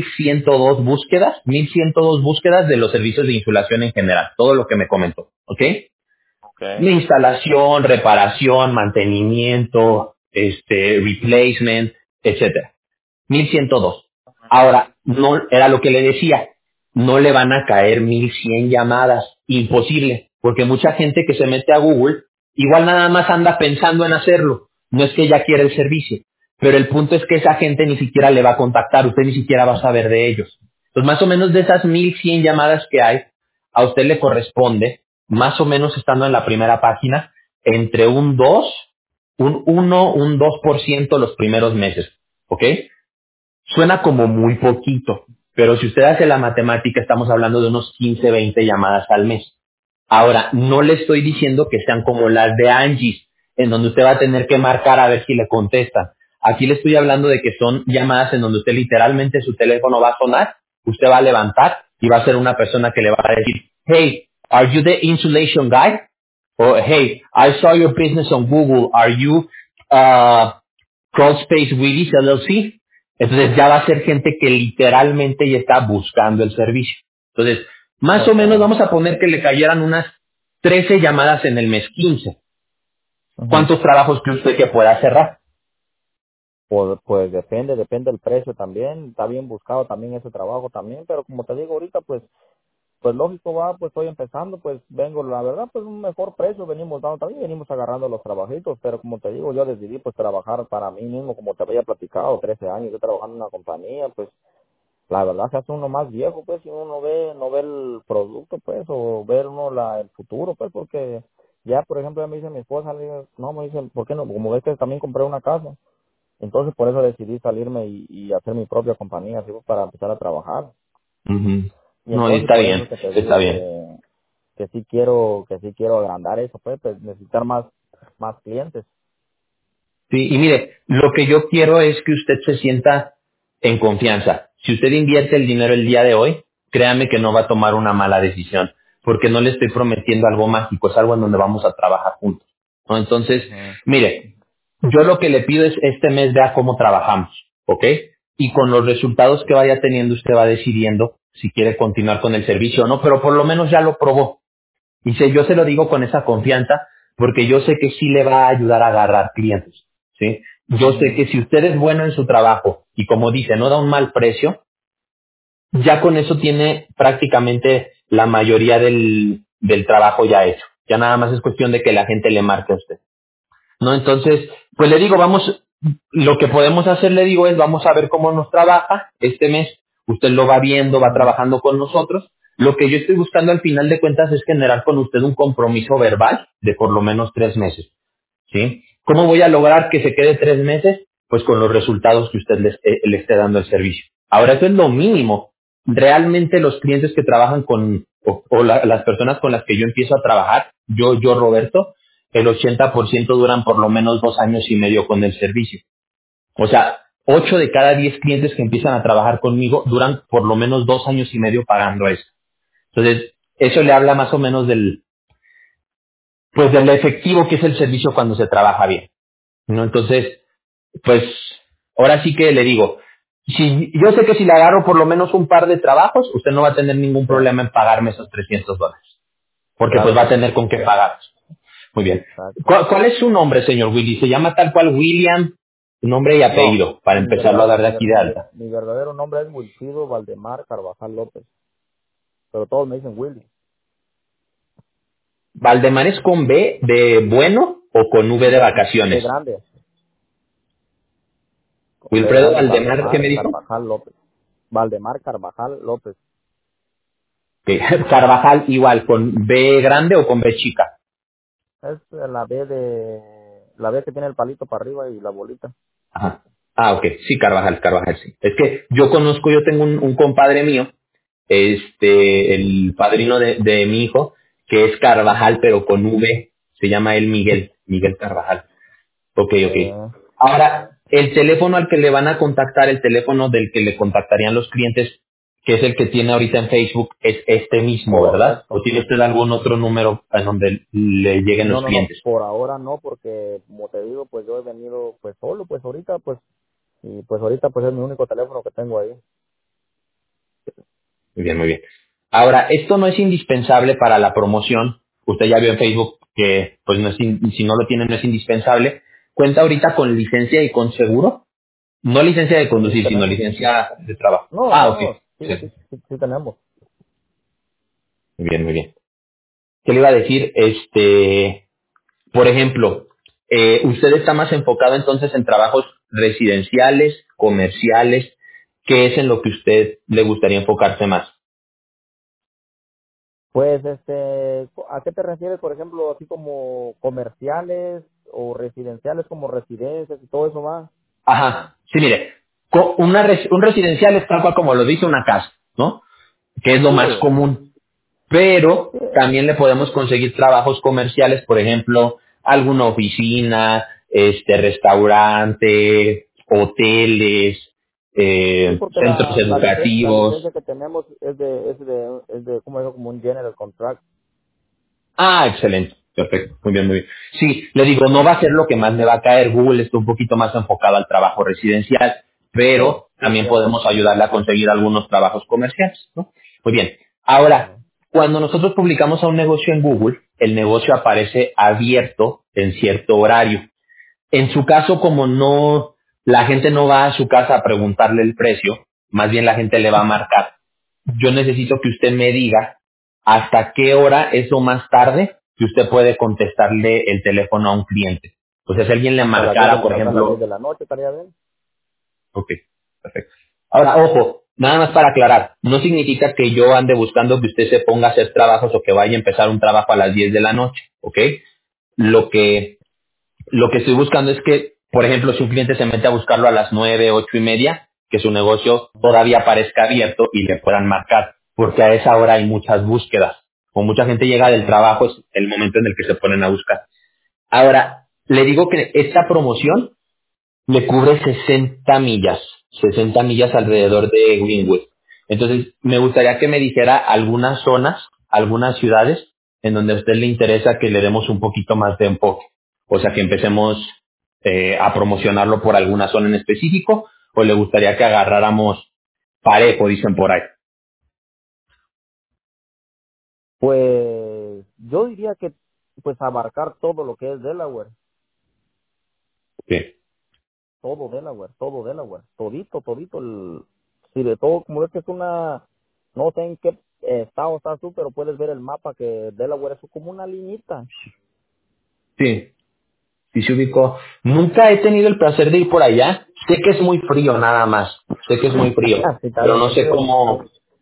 1,102 búsquedas de los servicios de insulación en general, todo lo que me comentó, ¿ok? De Okay. instalación, reparación, mantenimiento, replacement, etcétera. 1,102. Ahora, no, era lo que le decía, no le van a caer 1,100 llamadas, imposible, porque mucha gente que se mete a Google, igual nada más anda pensando en hacerlo, no es que ya quiera el servicio, pero el punto es que esa gente ni siquiera le va a contactar, usted ni siquiera va a saber de ellos. Entonces, más o menos de esas 1,100 llamadas que hay, a usted le corresponde, más o menos estando en la primera página, entre un 2, un 1, un 2% los primeros meses, ¿ok? Suena como muy poquito, pero si usted hace la matemática, estamos hablando de unos 15, 20 llamadas al mes. Ahora, no le estoy diciendo que sean como las de Angie, en donde usted va a tener que marcar a ver si le contestan. Aquí le estoy hablando de que son llamadas en donde usted literalmente su teléfono va a sonar, usted va a levantar y va a ser una persona que le va a decir, hey, are you the insulation guy? O hey, I saw your business on Google. Are you Crawl Space Willis LLC? Entonces ya va a ser gente que literalmente ya está buscando el servicio. Entonces, más o menos Okay. vamos a poner que le cayeran unas 13 llamadas en el mes 15. Ujú. ¿Cuántos trabajos cree usted que pueda cerrar? Pues depende del precio también, está bien buscado también ese trabajo también, pero como te digo ahorita, pues lógico va, pues estoy empezando, pues vengo, la verdad, pues un mejor precio venimos dando, también venimos agarrando los trabajitos, pero como te digo, yo decidí pues trabajar para mí mismo, como te había platicado, 13 años yo trabajando en una compañía, pues la verdad se hace uno más viejo, pues, si uno no ve el producto, pues, o ver uno el futuro, pues, porque ya, por ejemplo, ya me dice mi esposa, le digo, no, me dicen, ¿por qué no? Como ves que también compré una casa, entonces por eso decidí salirme y hacer mi propia compañía, así pues, para empezar a trabajar. Ujú. Y No, y entonces está por eso bien, es que te está digo bien. que sí quiero agrandar eso, pues necesitar más clientes. Sí, y mire, lo que yo quiero es que usted se sienta en confianza. Si usted invierte el dinero el día de hoy, créame que no va a tomar una mala decisión, porque no le estoy prometiendo algo mágico, es algo en donde vamos a trabajar juntos, ¿no? Entonces, Ujú. mire, Yo lo que le pido es este mes vea cómo trabajamos, ¿ok? Y con los resultados que vaya teniendo usted va decidiendo si quiere continuar con el servicio o no, pero por lo menos ya lo probó. Y yo se lo digo con esa confianza porque yo sé que sí le va a ayudar a agarrar clientes, ¿sí? Yo sé Ujú. que si usted es bueno en su trabajo y como dice, no da un mal precio, ya con eso tiene prácticamente la mayoría del trabajo ya hecho. Ya nada más es cuestión de que la gente le marque a usted. ¿No? Entonces, pues le digo, vamos, lo que podemos hacer, le digo, es vamos a ver cómo nos trabaja este mes. Usted lo va viendo, va Ujú. trabajando con nosotros. Lo que yo estoy buscando al final de cuentas es generar con usted un compromiso verbal de por lo menos 3 meses. ¿Sí? ¿Cómo voy a lograr que se quede 3 meses? Pues con los resultados que usted le esté dando el servicio. Ahora, eso es lo mínimo. Realmente los clientes que trabajan las personas con las que yo empiezo a trabajar, Roberto, el 80% duran por lo menos 2 años y medio con el servicio. O sea, 8 de cada 10 clientes que empiezan a trabajar conmigo duran por lo menos 2 años y medio pagando eso. Entonces, eso le habla más o menos del efectivo que es el servicio cuando se trabaja bien. ¿No? Entonces, pues, ahora sí que le digo, si yo sé que si le agarro por lo menos un par de trabajos, usted no va a tener ningún Sí, problema en pagarme esos $300, porque pues claro va que a sí. tener con qué pagar. Muy bien. Exacto. ¿Cuál es su nombre, señor Willy? ¿Se llama tal cual William? Su nombre y No, apellido, para empezarlo a dar de aquí de alta. mi verdadero nombre es Wilfrido Valdemar Carvajal López, pero todos me dicen Willy. ¿Valdemar es con B de bueno o con V de B vacaciones? grande, con B Wilfredo grande, Valdemar, ¿qué Valdemar me dijo? Carvajal López. Valdemar Carvajal López. Que Carvajal igual, ¿con B grande o con B chica? Es la B que tiene el palito para arriba y la bolita. Ajá. Ah, ok. Sí, Carvajal, sí. Es que yo tengo un compadre mío, el padrino de mi hijo, que es Carvajal, Ujú. pero con V, se llama él Miguel Carvajal. Ok, ok. Eh, Ahora, el teléfono al que le van a contactar, el teléfono del que le contactarían los clientes, que es el que tiene ahorita en Facebook, es este mismo, ¿verdad? ¿O correcto. tiene usted algún otro número a donde le lleguen No, los no, no, clientes? por ahora no, porque como te digo, pues yo he venido pues solo, pues ahorita pues, y pues ahorita pues es mi único teléfono que tengo ahí. Muy bien, muy bien. Ahora, esto no es indispensable para la promoción. Usted ya vio en Facebook que, pues, si no lo tiene, no es indispensable. ¿Cuenta ahorita con licencia y con seguro? No licencia de Sí, conducir, sino tenemos. licencia de trabajo. No, Ah, no, ok. no, sí, Sí. sí, sí, sí tenemos. Muy bien, muy bien. ¿Qué le iba a decir? Por ejemplo, usted está más enfocado entonces en trabajos residenciales, comerciales. ¿Qué es en lo que usted le gustaría enfocarse más? Pues, ¿a qué te refieres, por ejemplo, así como comerciales o residenciales como residencias y todo eso va? Ajá. Sí, mire, un residencial es tal cual como lo dice una casa, ¿no? Que es lo Sí, más común. Pero sí, también le podemos conseguir trabajos comerciales, por ejemplo, alguna oficina, restaurante, hoteles, sí, porque centros la educativos. licencia que tenemos es de, ¿cómo digo? Como un general contract. Ah, excelente. Perfecto. Muy bien, muy bien. Sí, le digo, no va Sí, a ser lo que más me va a caer. Google está un poquito más enfocado al trabajo residencial, sí, pero sí, también cierto. podemos ayudarle a conseguir algunos trabajos comerciales, ¿no? Muy bien. Ahora, Ajá. cuando nosotros publicamos a un negocio en Google, el negocio aparece abierto en cierto horario. En su caso, como no, la gente no va a su casa a preguntarle el precio, más bien la gente le va a marcar. Yo necesito que usted me diga hasta qué hora es lo más tarde que usted puede contestarle el teléfono a un cliente. O sea, si alguien le Hasta las 10 marcara, por hasta las 10 ejemplo, de la noche, estaría bien. ok, perfecto. Ahora, ojo, nada más para aclarar, no significa que yo ande buscando que usted se ponga a hacer trabajos o que vaya a empezar un trabajo a las 10 de la noche, ¿ok? Lo que Lo que estoy buscando es que, por ejemplo, si un cliente se mete a buscarlo a las 9, 8:30, que su negocio todavía parezca abierto y le puedan marcar, porque a esa hora hay muchas búsquedas. Como mucha gente llega del Ajá. trabajo, es el momento en el que se ponen a buscar. Ahora, le digo que esta promoción le cubre 60 millas Ujú. alrededor de Greenwood. Entonces, me gustaría que me dijera algunas zonas, algunas ciudades en donde a usted le interesa que le demos un poquito más de enfoque. O sea, que empecemos a promocionarlo por alguna zona en específico o le gustaría que agarráramos parejo, dicen por ahí? Pues yo diría que pues abarcar todo lo que es Delaware, Sí. todo Delaware, todito si de todo, como es que es una, no sé en qué estado estás tú, pero puedes ver el mapa que Delaware es como una liñita. Sí, sí se ubicó. Nunca he tenido el placer de ir por allá. Sé que es muy frío nada más. Sé que es muy frío. Sí, está Pero bien no sé frío, cómo...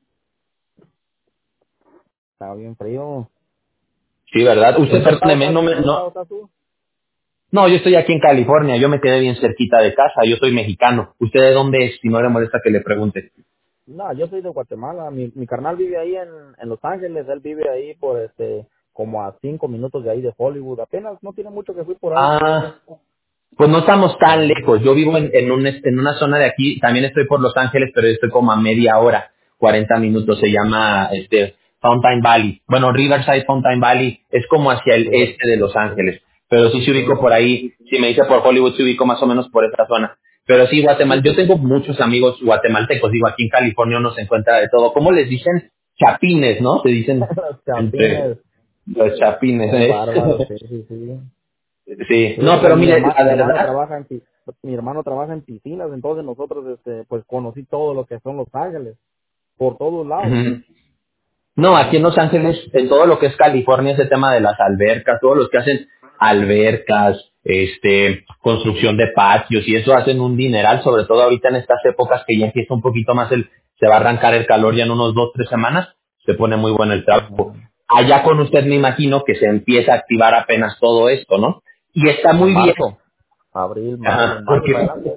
está bien frío. Sí, ¿verdad? ¿Tú Usted, en qué estado perdóneme, estás? no ¿En me... qué estado No, estás tú? no, yo estoy aquí en California. Yo me quedé bien cerquita de casa. Yo soy mexicano. ¿Usted de dónde es? Si no le molesta que le pregunte. No, yo soy de Guatemala. Mi carnal vive ahí en Los Ángeles. Él vive ahí por como a 5 minutos de ahí de Hollywood. Apenas no tiene mucho que fui por ahí. Ah, pues no estamos tan Sí. lejos. Yo vivo en una zona de aquí. También estoy por Los Ángeles, pero estoy como a media hora, 40 minutos. Se llama Fountain Valley. Bueno, Riverside Fountain Valley es como hacia el Sí, este de Los Ángeles. Pero sí se sí. ubico por ahí. Si me dice por Hollywood, se ubico más o menos por esta zona. Pero sí, Guatemala. Yo tengo muchos amigos guatemaltecos. Digo, aquí en California uno se encuentra de todo. ¿Cómo les dicen? Chapines, ¿no? Se dicen Los entre chapines los chapines, son ¿eh? bárbaros. Sí, sí, sí. Sí. No, Fíjate que pero mire, la verdad... mi hermano trabaja en piscinas. Entonces nosotros, pues conocí todo lo que son Los Ángeles. Por todos lados. Ujú. No, aquí en Los Ángeles, en todo lo que es California, ese tema de las albercas, todos los que hacen albercas, construcción de patios y eso hacen un dineral, sobre todo ahorita en estas épocas que ya empieza un poquito más se va a arrancar el calor ya en unos 2, 3 semanas, se pone muy bueno el trabajo. Ujú. Allá con usted me imagino que se empieza a activar apenas todo esto, ¿no? Y está En muy bien, marzo. Abril, mayo, ajá, mayo porque para adelante.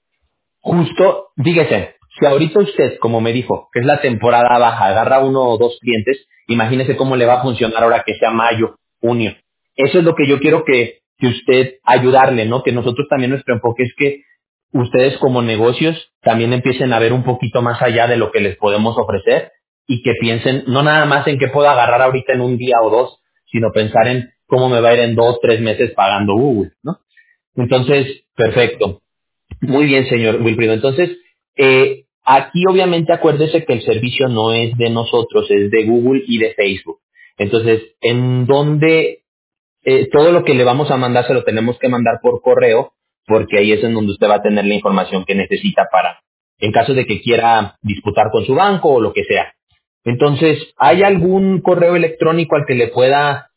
justo, dígase, si ahorita usted, como me dijo, que es la temporada baja, agarra uno o dos clientes, imagínese cómo le va a funcionar ahora que sea mayo, junio. Eso es lo que yo quiero que usted ayudarle, ¿no? Que nosotros también nuestro enfoque es que ustedes como negocios también empiecen a ver un poquito más allá de lo que les podemos ofrecer y que piensen no nada más en qué puedo agarrar ahorita en un día o dos, sino pensar en cómo me va a ir en 2, 3 meses pagando Google, ¿no? Entonces, perfecto. Muy bien, señor Wilfrido. Entonces, aquí obviamente acuérdese que el servicio no es de nosotros, es de Google y de Facebook. Entonces, en donde todo lo que le vamos a mandar se lo tenemos que mandar por correo, porque ahí es en donde usted va a tener la información que necesita para, en caso de que quiera disputar con su banco o lo que sea. Entonces, ¿hay algún correo electrónico al que le pueda,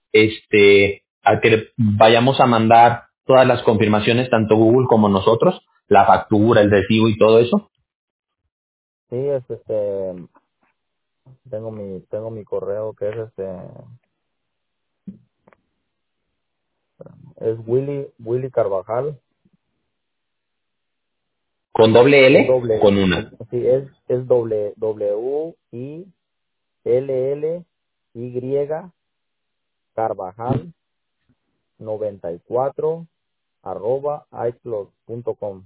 al que le vayamos a mandar todas las confirmaciones, tanto Google como nosotros, la factura, el recibo y todo eso? Sí, tengo mi correo que es Willy Carvajal. ¿Con doble Es L o doble, con una? sí, es doble, WILLY Carvajal 94 @iCloud.com.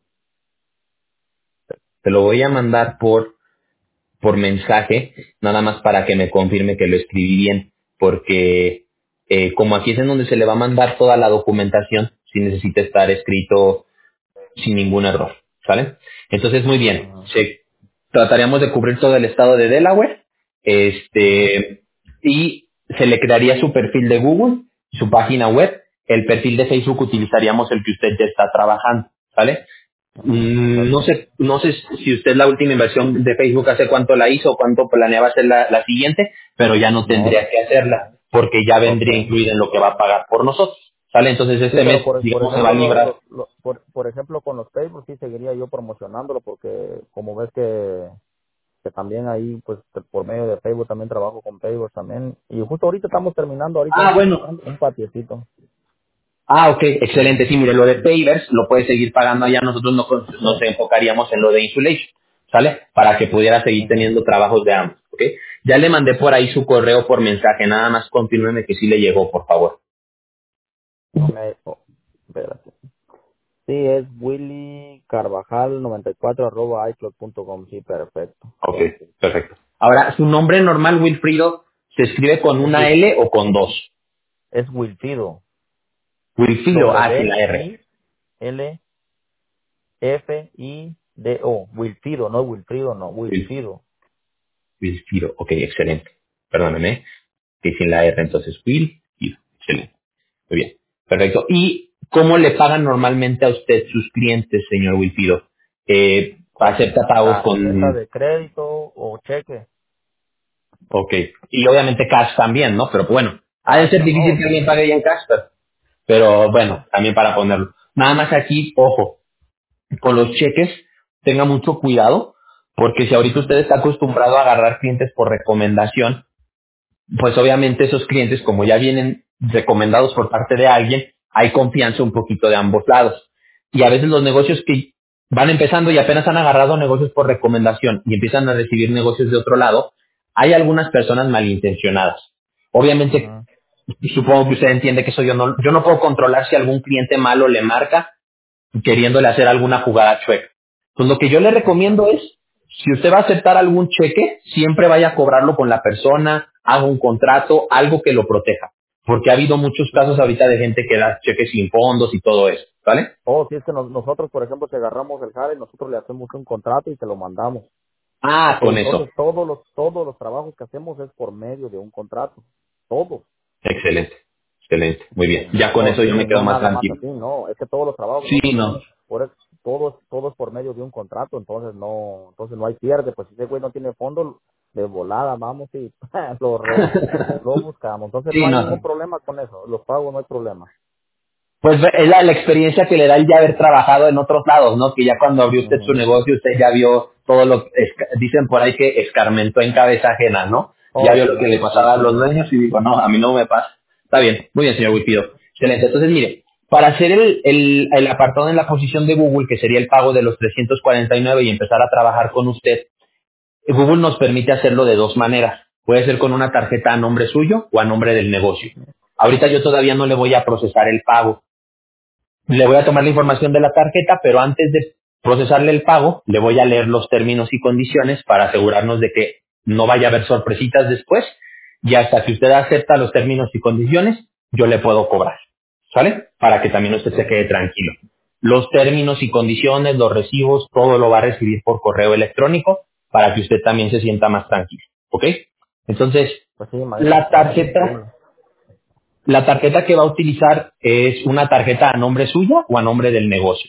Te lo voy a mandar por mensaje, nada más para que me confirme que lo escribí bien, porque como aquí es en donde se le va a mandar toda la documentación, si necesita estar escrito sin ningún error, ¿sale? Entonces, muy bien, Ajá, trataríamos de cubrir todo el estado de Delaware, ajá, y se le crearía su perfil de Google, su página web, el perfil de Facebook utilizaríamos el que usted ya está trabajando, ¿vale? ajá, No sé si usted la última inversión de Facebook hace cuánto la hizo o cuánto planeaba hacer la siguiente, pero ya no no, tendría que hacerla porque ya vendría okay. incluida en lo que va a pagar por nosotros. ¿Sale? Entonces Sí, este pero mes, por digamos, se va a ejemplo, librar. por ejemplo, con los Facebook sí seguiría yo promocionándolo porque como ves que también ahí, pues, por medio de Facebook también trabajo con Facebook también. Y justo ahorita estamos terminando ahorita Ah, bueno. un patiecito. Ah, ok, excelente. Sí, mire, lo de Pavers lo puede seguir pagando allá. Nosotros nos enfocaríamos en lo de Insulation, ¿sale? Para que pudiera seguir Ajá. teniendo trabajos de ambos, ¿ok? Ya le mandé por ahí su correo por mensaje. Nada más confírmeme que sí le llegó, por favor. Espérate. Sí, es Willy Carvajal 94 @iCloud.com. Sí, perfecto. Ok, perfecto. Ahora, ¿su nombre normal, Wilfrido, se escribe con Es una L o con dos? es Wilfido. Wilfrido, ah, sin la R. Wilfido, Wilfido, no Wilfrido, no, Will- Wilfido. Wilfiro. Ok, excelente. Perdóname, que sin la R, entonces Wilfiro. Excelente. Muy bien. Perfecto. ¿Y cómo le pagan normalmente a usted sus clientes, señor Wilfiro? Con ¿Acepta pagos tarjeta con... de crédito o cheque. Ok. Y obviamente cash también, ¿no? Pero bueno, ha de Cash, ser difícil que no. alguien pague ya en cash, pero bueno, también para ponerlo. Nada más aquí, ojo, con los cheques, tenga mucho cuidado, porque si ahorita Ujú, usted está acostumbrado a agarrar clientes por recomendación, pues obviamente esos clientes, como ya vienen recomendados por parte de alguien, hay confianza un poquito de ambos lados. Y a veces los negocios que van empezando y apenas han agarrado negocios por recomendación y empiezan a recibir negocios de otro lado, hay algunas personas malintencionadas. Obviamente, ujú. supongo que usted entiende que eso yo no puedo controlar si algún cliente malo le marca queriéndole hacer alguna jugada chueca. Pues lo que yo le recomiendo Exacto. es, si usted va a aceptar algún cheque, siempre vaya a cobrarlo con la persona, haga un contrato, algo que lo proteja. Porque ha habido muchos casos ahorita de gente que da cheques sin fondos y todo eso, ¿vale? Oh, si es que nosotros, por ejemplo, si agarramos el jale, nosotros le hacemos un contrato y se lo mandamos. Ah, Ok, con eso. entonces todos los trabajos que hacemos es por medio de un contrato. Todos. Excelente, excelente, muy bien. Ya con No, eso sí, yo me quedo no más nada más tranquilo. así, no. Es que todos los trabajos que Sí, nosotros no. hacemos, todo es por medio de un contrato, entonces no hay pierde. Pues si ese güey no tiene fondo, de volada vamos y lo buscamos. Entonces no Sí, hay no. ningún problema con eso. Los pagos no hay problema. Pues es la experiencia que le da el ya haber trabajado en otros lados, ¿no? Que ya cuando abrió usted su Ujú. negocio, usted ya vio todo lo que, dicen por ahí que escarmentó en cabeza ajena, ¿no? Ya Oh, vio sí, lo que le sí, pasaba a sí. los dueños y dijo, no, a mí no me pasa. Está bien, muy bien, señor Wipido. Excelente. Entonces, mire, para hacer el apartado en la posición de Google, que sería el pago de los 349 y empezar a trabajar con usted, Google nos permite hacerlo de dos maneras. Puede ser con una tarjeta a nombre suyo o a nombre del negocio. Ahorita yo todavía no le voy a procesar el pago. Le voy a tomar la información de la tarjeta, pero antes de procesarle el pago, le voy a leer los términos y condiciones para asegurarnos de que no vaya a haber sorpresitas después y hasta que usted acepta los términos y condiciones, yo le puedo cobrar. ¿Sale? Para que también usted se quede tranquilo. Los términos y condiciones, los recibos, todo lo va a recibir por correo electrónico para que usted también se sienta más tranquilo. ¿Ok? Entonces, Pues sí, la dime. tarjeta la tarjeta que va a utilizar es una tarjeta a nombre suya o a nombre del negocio.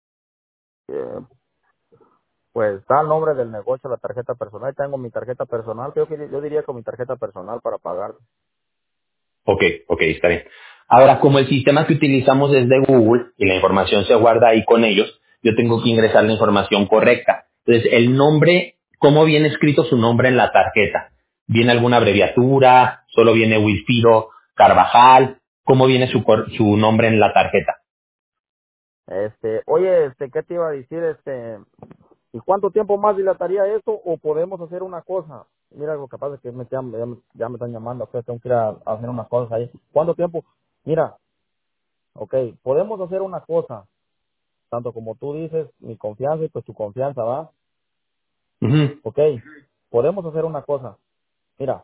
Eh, Pues da el nombre del negocio, la tarjeta personal. Tengo mi tarjeta personal. Yo diría con mi tarjeta personal para pagar. Ok, ok, está bien. Ahora, como el sistema que utilizamos es de Google y la información se guarda ahí con ellos, yo tengo que ingresar la información correcta. Entonces, el nombre, ¿cómo viene escrito su nombre en la tarjeta? ¿Viene alguna abreviatura? ¿Solo viene Wilfiro Carvajal? ¿Cómo viene su nombre en la tarjeta? Oye, ¿qué te iba a decir? ¿Y cuánto tiempo más dilataría esto o podemos hacer una cosa? Mira, lo que pasa es que ya me están llamando, o sea, tengo que ir a hacer unas cosas ahí. ¿Cuánto tiempo? Mira, ok, podemos hacer una cosa, tanto como tú dices, mi confianza y pues tu confianza, ¿va? Ujú. Ok, podemos hacer una cosa. Mira,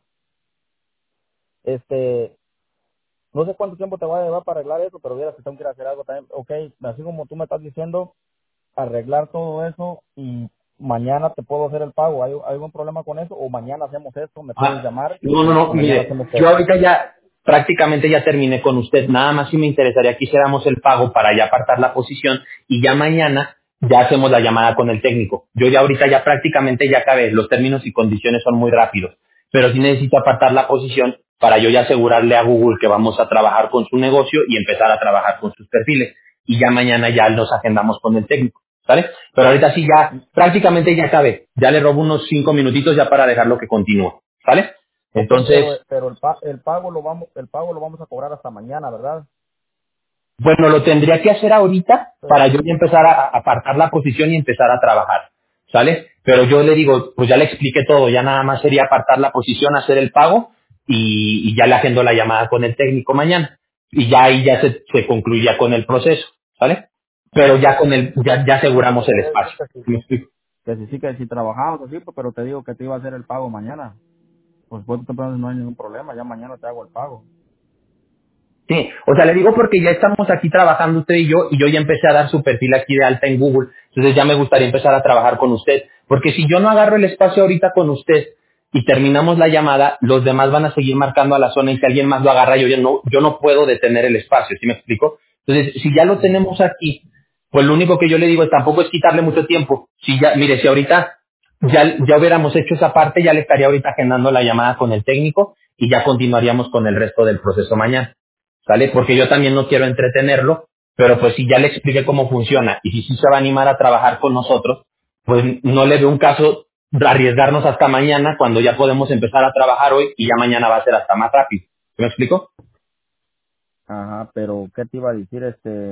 este, no sé cuánto tiempo te va a llevar para arreglar eso, pero mira, que tengo que ir a hacer algo también. Ok, así como tú me estás diciendo, arreglar todo eso y mañana te puedo hacer el pago. ¿Hay algún problema con eso? O mañana hacemos esto, me puedes Ah, llamar no, no, y no, mañana mire, hacemos yo esto. ahorita ya prácticamente ya terminé con usted, nada más si me interesaría que hiciéramos el pago para ya apartar la posición y ya mañana ya hacemos la llamada con el técnico. Yo ya ahorita ya prácticamente ya acabé, los términos y condiciones son muy rápidos, pero sí necesito apartar la posición para yo ya asegurarle a Google que vamos a trabajar con su negocio y empezar a trabajar con sus perfiles. Y ya mañana ya nos agendamos con el técnico, ¿sale? Pero ahorita sí ya prácticamente ya acabé, ya le robo unos 5 minutitos ya para dejarlo que continúe, ¿vale? Ok, Entonces, pero el pago lo vamos a cobrar hasta mañana, ¿verdad? bueno, lo tendría que hacer ahorita Sí. para yo ya empezar a apartar la posición y empezar a trabajar, ¿sale? Pero yo le digo, pues ya le expliqué todo, ya nada más sería apartar la posición, hacer el pago y ya le agendo la llamada con el técnico mañana. Y ya ahí ya se concluía con el proceso, ¿vale? Pero Oh, ya con ya no, aseguramos te el quería decir espacio. ¿Sí me explico? que si trabajamos así, pues, pero te digo que te iba a hacer el pago mañana. Pues no hay ningún problema, ya mañana te hago el pago. Sí, o sea, le digo porque ya estamos aquí trabajando usted y yo ya empecé a dar su perfil aquí de alta en Google, entonces ya me gustaría empezar a trabajar con usted, porque si yo no agarro el espacio ahorita con usted y terminamos la llamada, los demás van a seguir marcando a la zona y si alguien más lo agarra, yo no puedo detener el espacio, ¿sí me explico? Entonces, si ya lo tenemos aquí, pues lo único que yo le digo es tampoco es quitarle mucho tiempo. Si ya, mire, si ahorita ya hubiéramos hecho esa parte, ya le estaría ahorita agendando la llamada con el técnico y ya continuaríamos con el resto del proceso mañana. ¿Sale? Porque yo también no quiero entretenerlo, pero pues si ya le expliqué cómo funciona y si sí se va a animar a trabajar con nosotros, pues no le veo un caso de arriesgarnos hasta mañana cuando ya podemos empezar a trabajar hoy y ya mañana va a ser hasta más rápido. ¿Me explico? Ajá, pero ¿qué te iba a decir?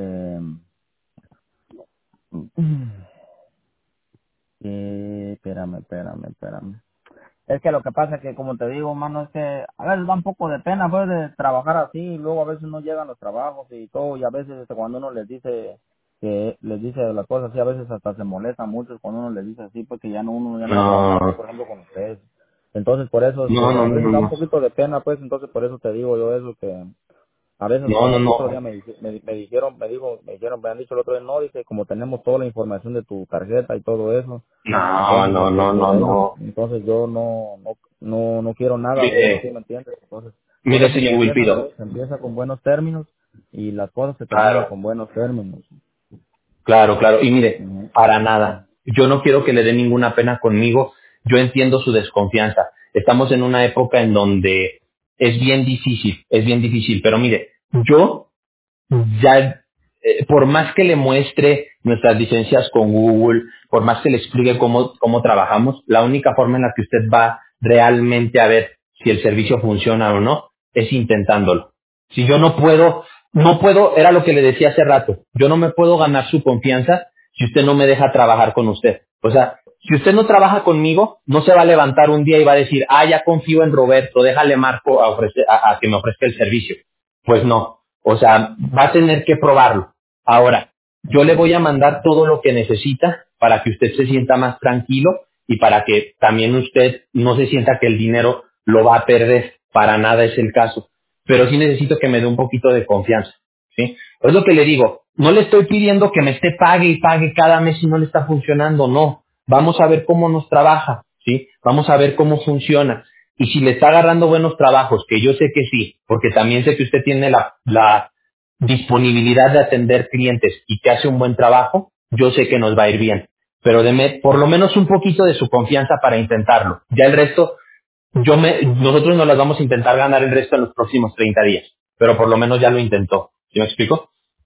Espérame. Es que lo que pasa es que, como te digo, mano, es que a veces da un poco de pena, pues, de trabajar así, y luego a veces no llegan los trabajos y todo, y a veces cuando uno les dice las cosas así, a veces hasta se molesta mucho cuando uno les dice así, porque ya no, uno ya no va a No, trabajar así, por ejemplo, con ustedes. Entonces, por eso, no, no, a no, veces da un no, poquito de pena, pues, entonces por eso te digo yo eso, que a veces no, no, como el otro no, día me dijeron, me han dicho el otro día, no, dice, como tenemos toda la información de tu tarjeta y todo eso, no, entonces no, no, no, no. entonces yo no quiero nada de eso, ¿sí me Mire, entiendes? Entonces, por mire, eso señor Wilpido, se empieza con buenos términos y las cosas se terminan claro. con buenos términos. Claro, claro. Y mire, Ujú. para nada. Yo no quiero que le dé ninguna pena conmigo. Yo entiendo su desconfianza. Estamos en una época en donde es bien difícil. Pero mire, yo ya, por más que le muestre nuestras licencias con Google, por más que le explique cómo trabajamos, la única forma en la que usted va realmente a ver si el servicio funciona o no es intentándolo. Si yo no puedo, era lo que le decía hace rato, yo no me puedo ganar su confianza si usted no me deja trabajar con usted. O sea, si usted no trabaja conmigo, no se va a levantar un día y va a decir, ya confío en Roberto, déjale marco a que me ofrezca el servicio. Pues no. O sea, va a tener que probarlo. Ahora, yo le voy a mandar todo lo que necesita para que usted se sienta más tranquilo y para que también usted no se sienta que el dinero lo va a perder. Para nada es el caso. Pero sí necesito que me dé un poquito de confianza. ¿Sí? Es lo que le digo. No le estoy pidiendo que me esté pague y pague cada mes si no le está funcionando. No. Vamos a ver cómo nos trabaja. ¿Sí? Vamos a ver cómo funciona. Y si le está agarrando buenos trabajos, que yo sé que sí, porque también sé que usted tiene la disponibilidad de atender clientes y que hace un buen trabajo, yo sé que nos va a ir bien. Pero deme por lo menos un poquito de su confianza para intentarlo. Ya el resto, nosotros nos las vamos a intentar ganar el resto en los próximos 30 días. Pero por lo menos ya lo intentó. ¿Sí me explico?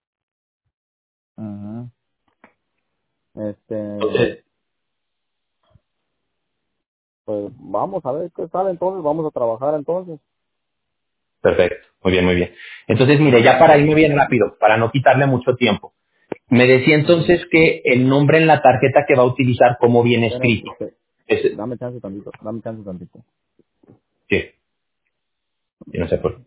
Ujú. Entonces, Pues vamos a ver qué sale entonces, vamos a trabajar entonces. perfecto. Muy bien, muy bien. Entonces, mire, ya para Ujú. irme bien rápido, para no quitarle mucho tiempo. Me decía entonces que el nombre en la tarjeta que va a utilizar, cómo viene Espera, escrito. Es, dame chance tantito. sí, sí, no sé por qué.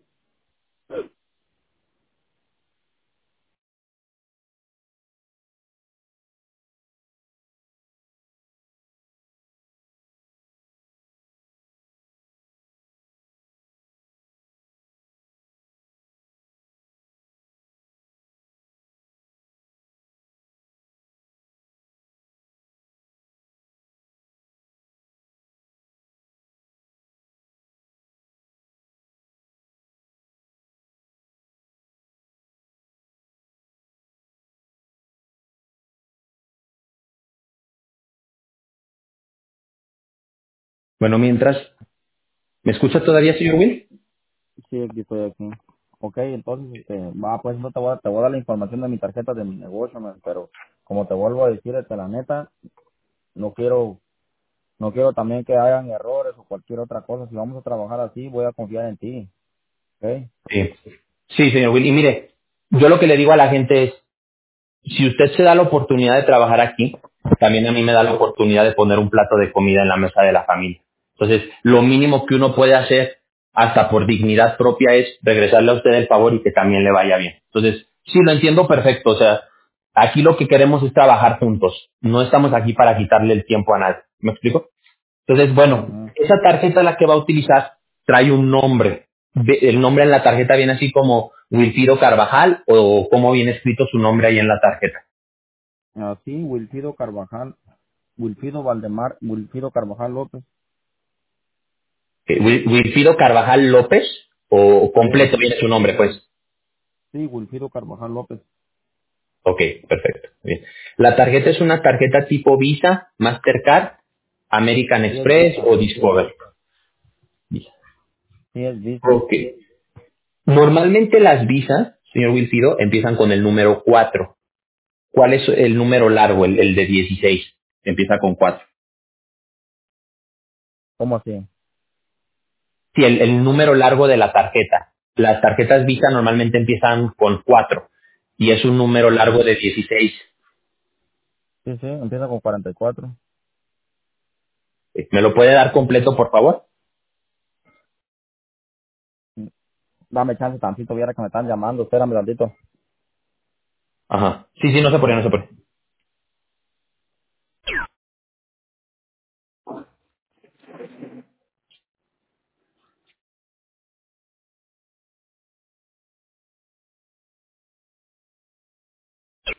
Bueno, mientras, ¿me escucha todavía, señor Will? Sí, aquí estoy aquí. Ok, entonces, pues no te voy a dar la información de mi tarjeta de mi negocio, man, pero como te vuelvo a decir, la neta, no quiero, no quiero también que hagan errores o cualquier otra cosa. Si vamos a trabajar así, voy a confiar en ti, ok. Sí. Sí, señor Will. Y mire, yo lo que le digo a la gente es, si usted se da la oportunidad de trabajar aquí, también a mí me da la oportunidad de poner un plato de comida en la mesa de la familia. Entonces, lo mínimo que uno puede hacer, hasta por dignidad propia, es regresarle a usted el favor y que también le vaya bien. Entonces, sí, lo entiendo perfecto. O sea, aquí lo que queremos es trabajar juntos. No estamos aquí para quitarle el tiempo a nadie. ¿Me explico? Entonces, bueno, Ujú. esa tarjeta la que va a utilizar trae un nombre. El nombre en la tarjeta viene así como Wilfrido Carvajal o cómo viene escrito su nombre ahí en la tarjeta. Sí, Wilfrido Carvajal, Wilfrido Valdemar, Wilfrido Carvajal López. Wilfrido Carvajal López o Sí, completo viene su nombre, pues. sí, Wilfrido Carvajal López. Ok, perfecto. Bien. La tarjeta es una tarjeta tipo Visa, Mastercard, American Sí, es Express Visa. o Discover. Visa. Sí, es Visa. Ok. Normalmente las visas, señor Wilfrido, empiezan con el número 4. ¿Cuál es el número largo, el de 16? Empieza con 4. ¿Cómo así? Sí, el número largo de la tarjeta. Las tarjetas Visa normalmente empiezan con 4 y es un número largo de 16. Sí, sí, empieza con 44. ¿Me lo puede dar completo, por favor? Dame chance tantito, viera que me están llamando, espérame tantito. Ajá. Sí, sí, no se pone, no se pone.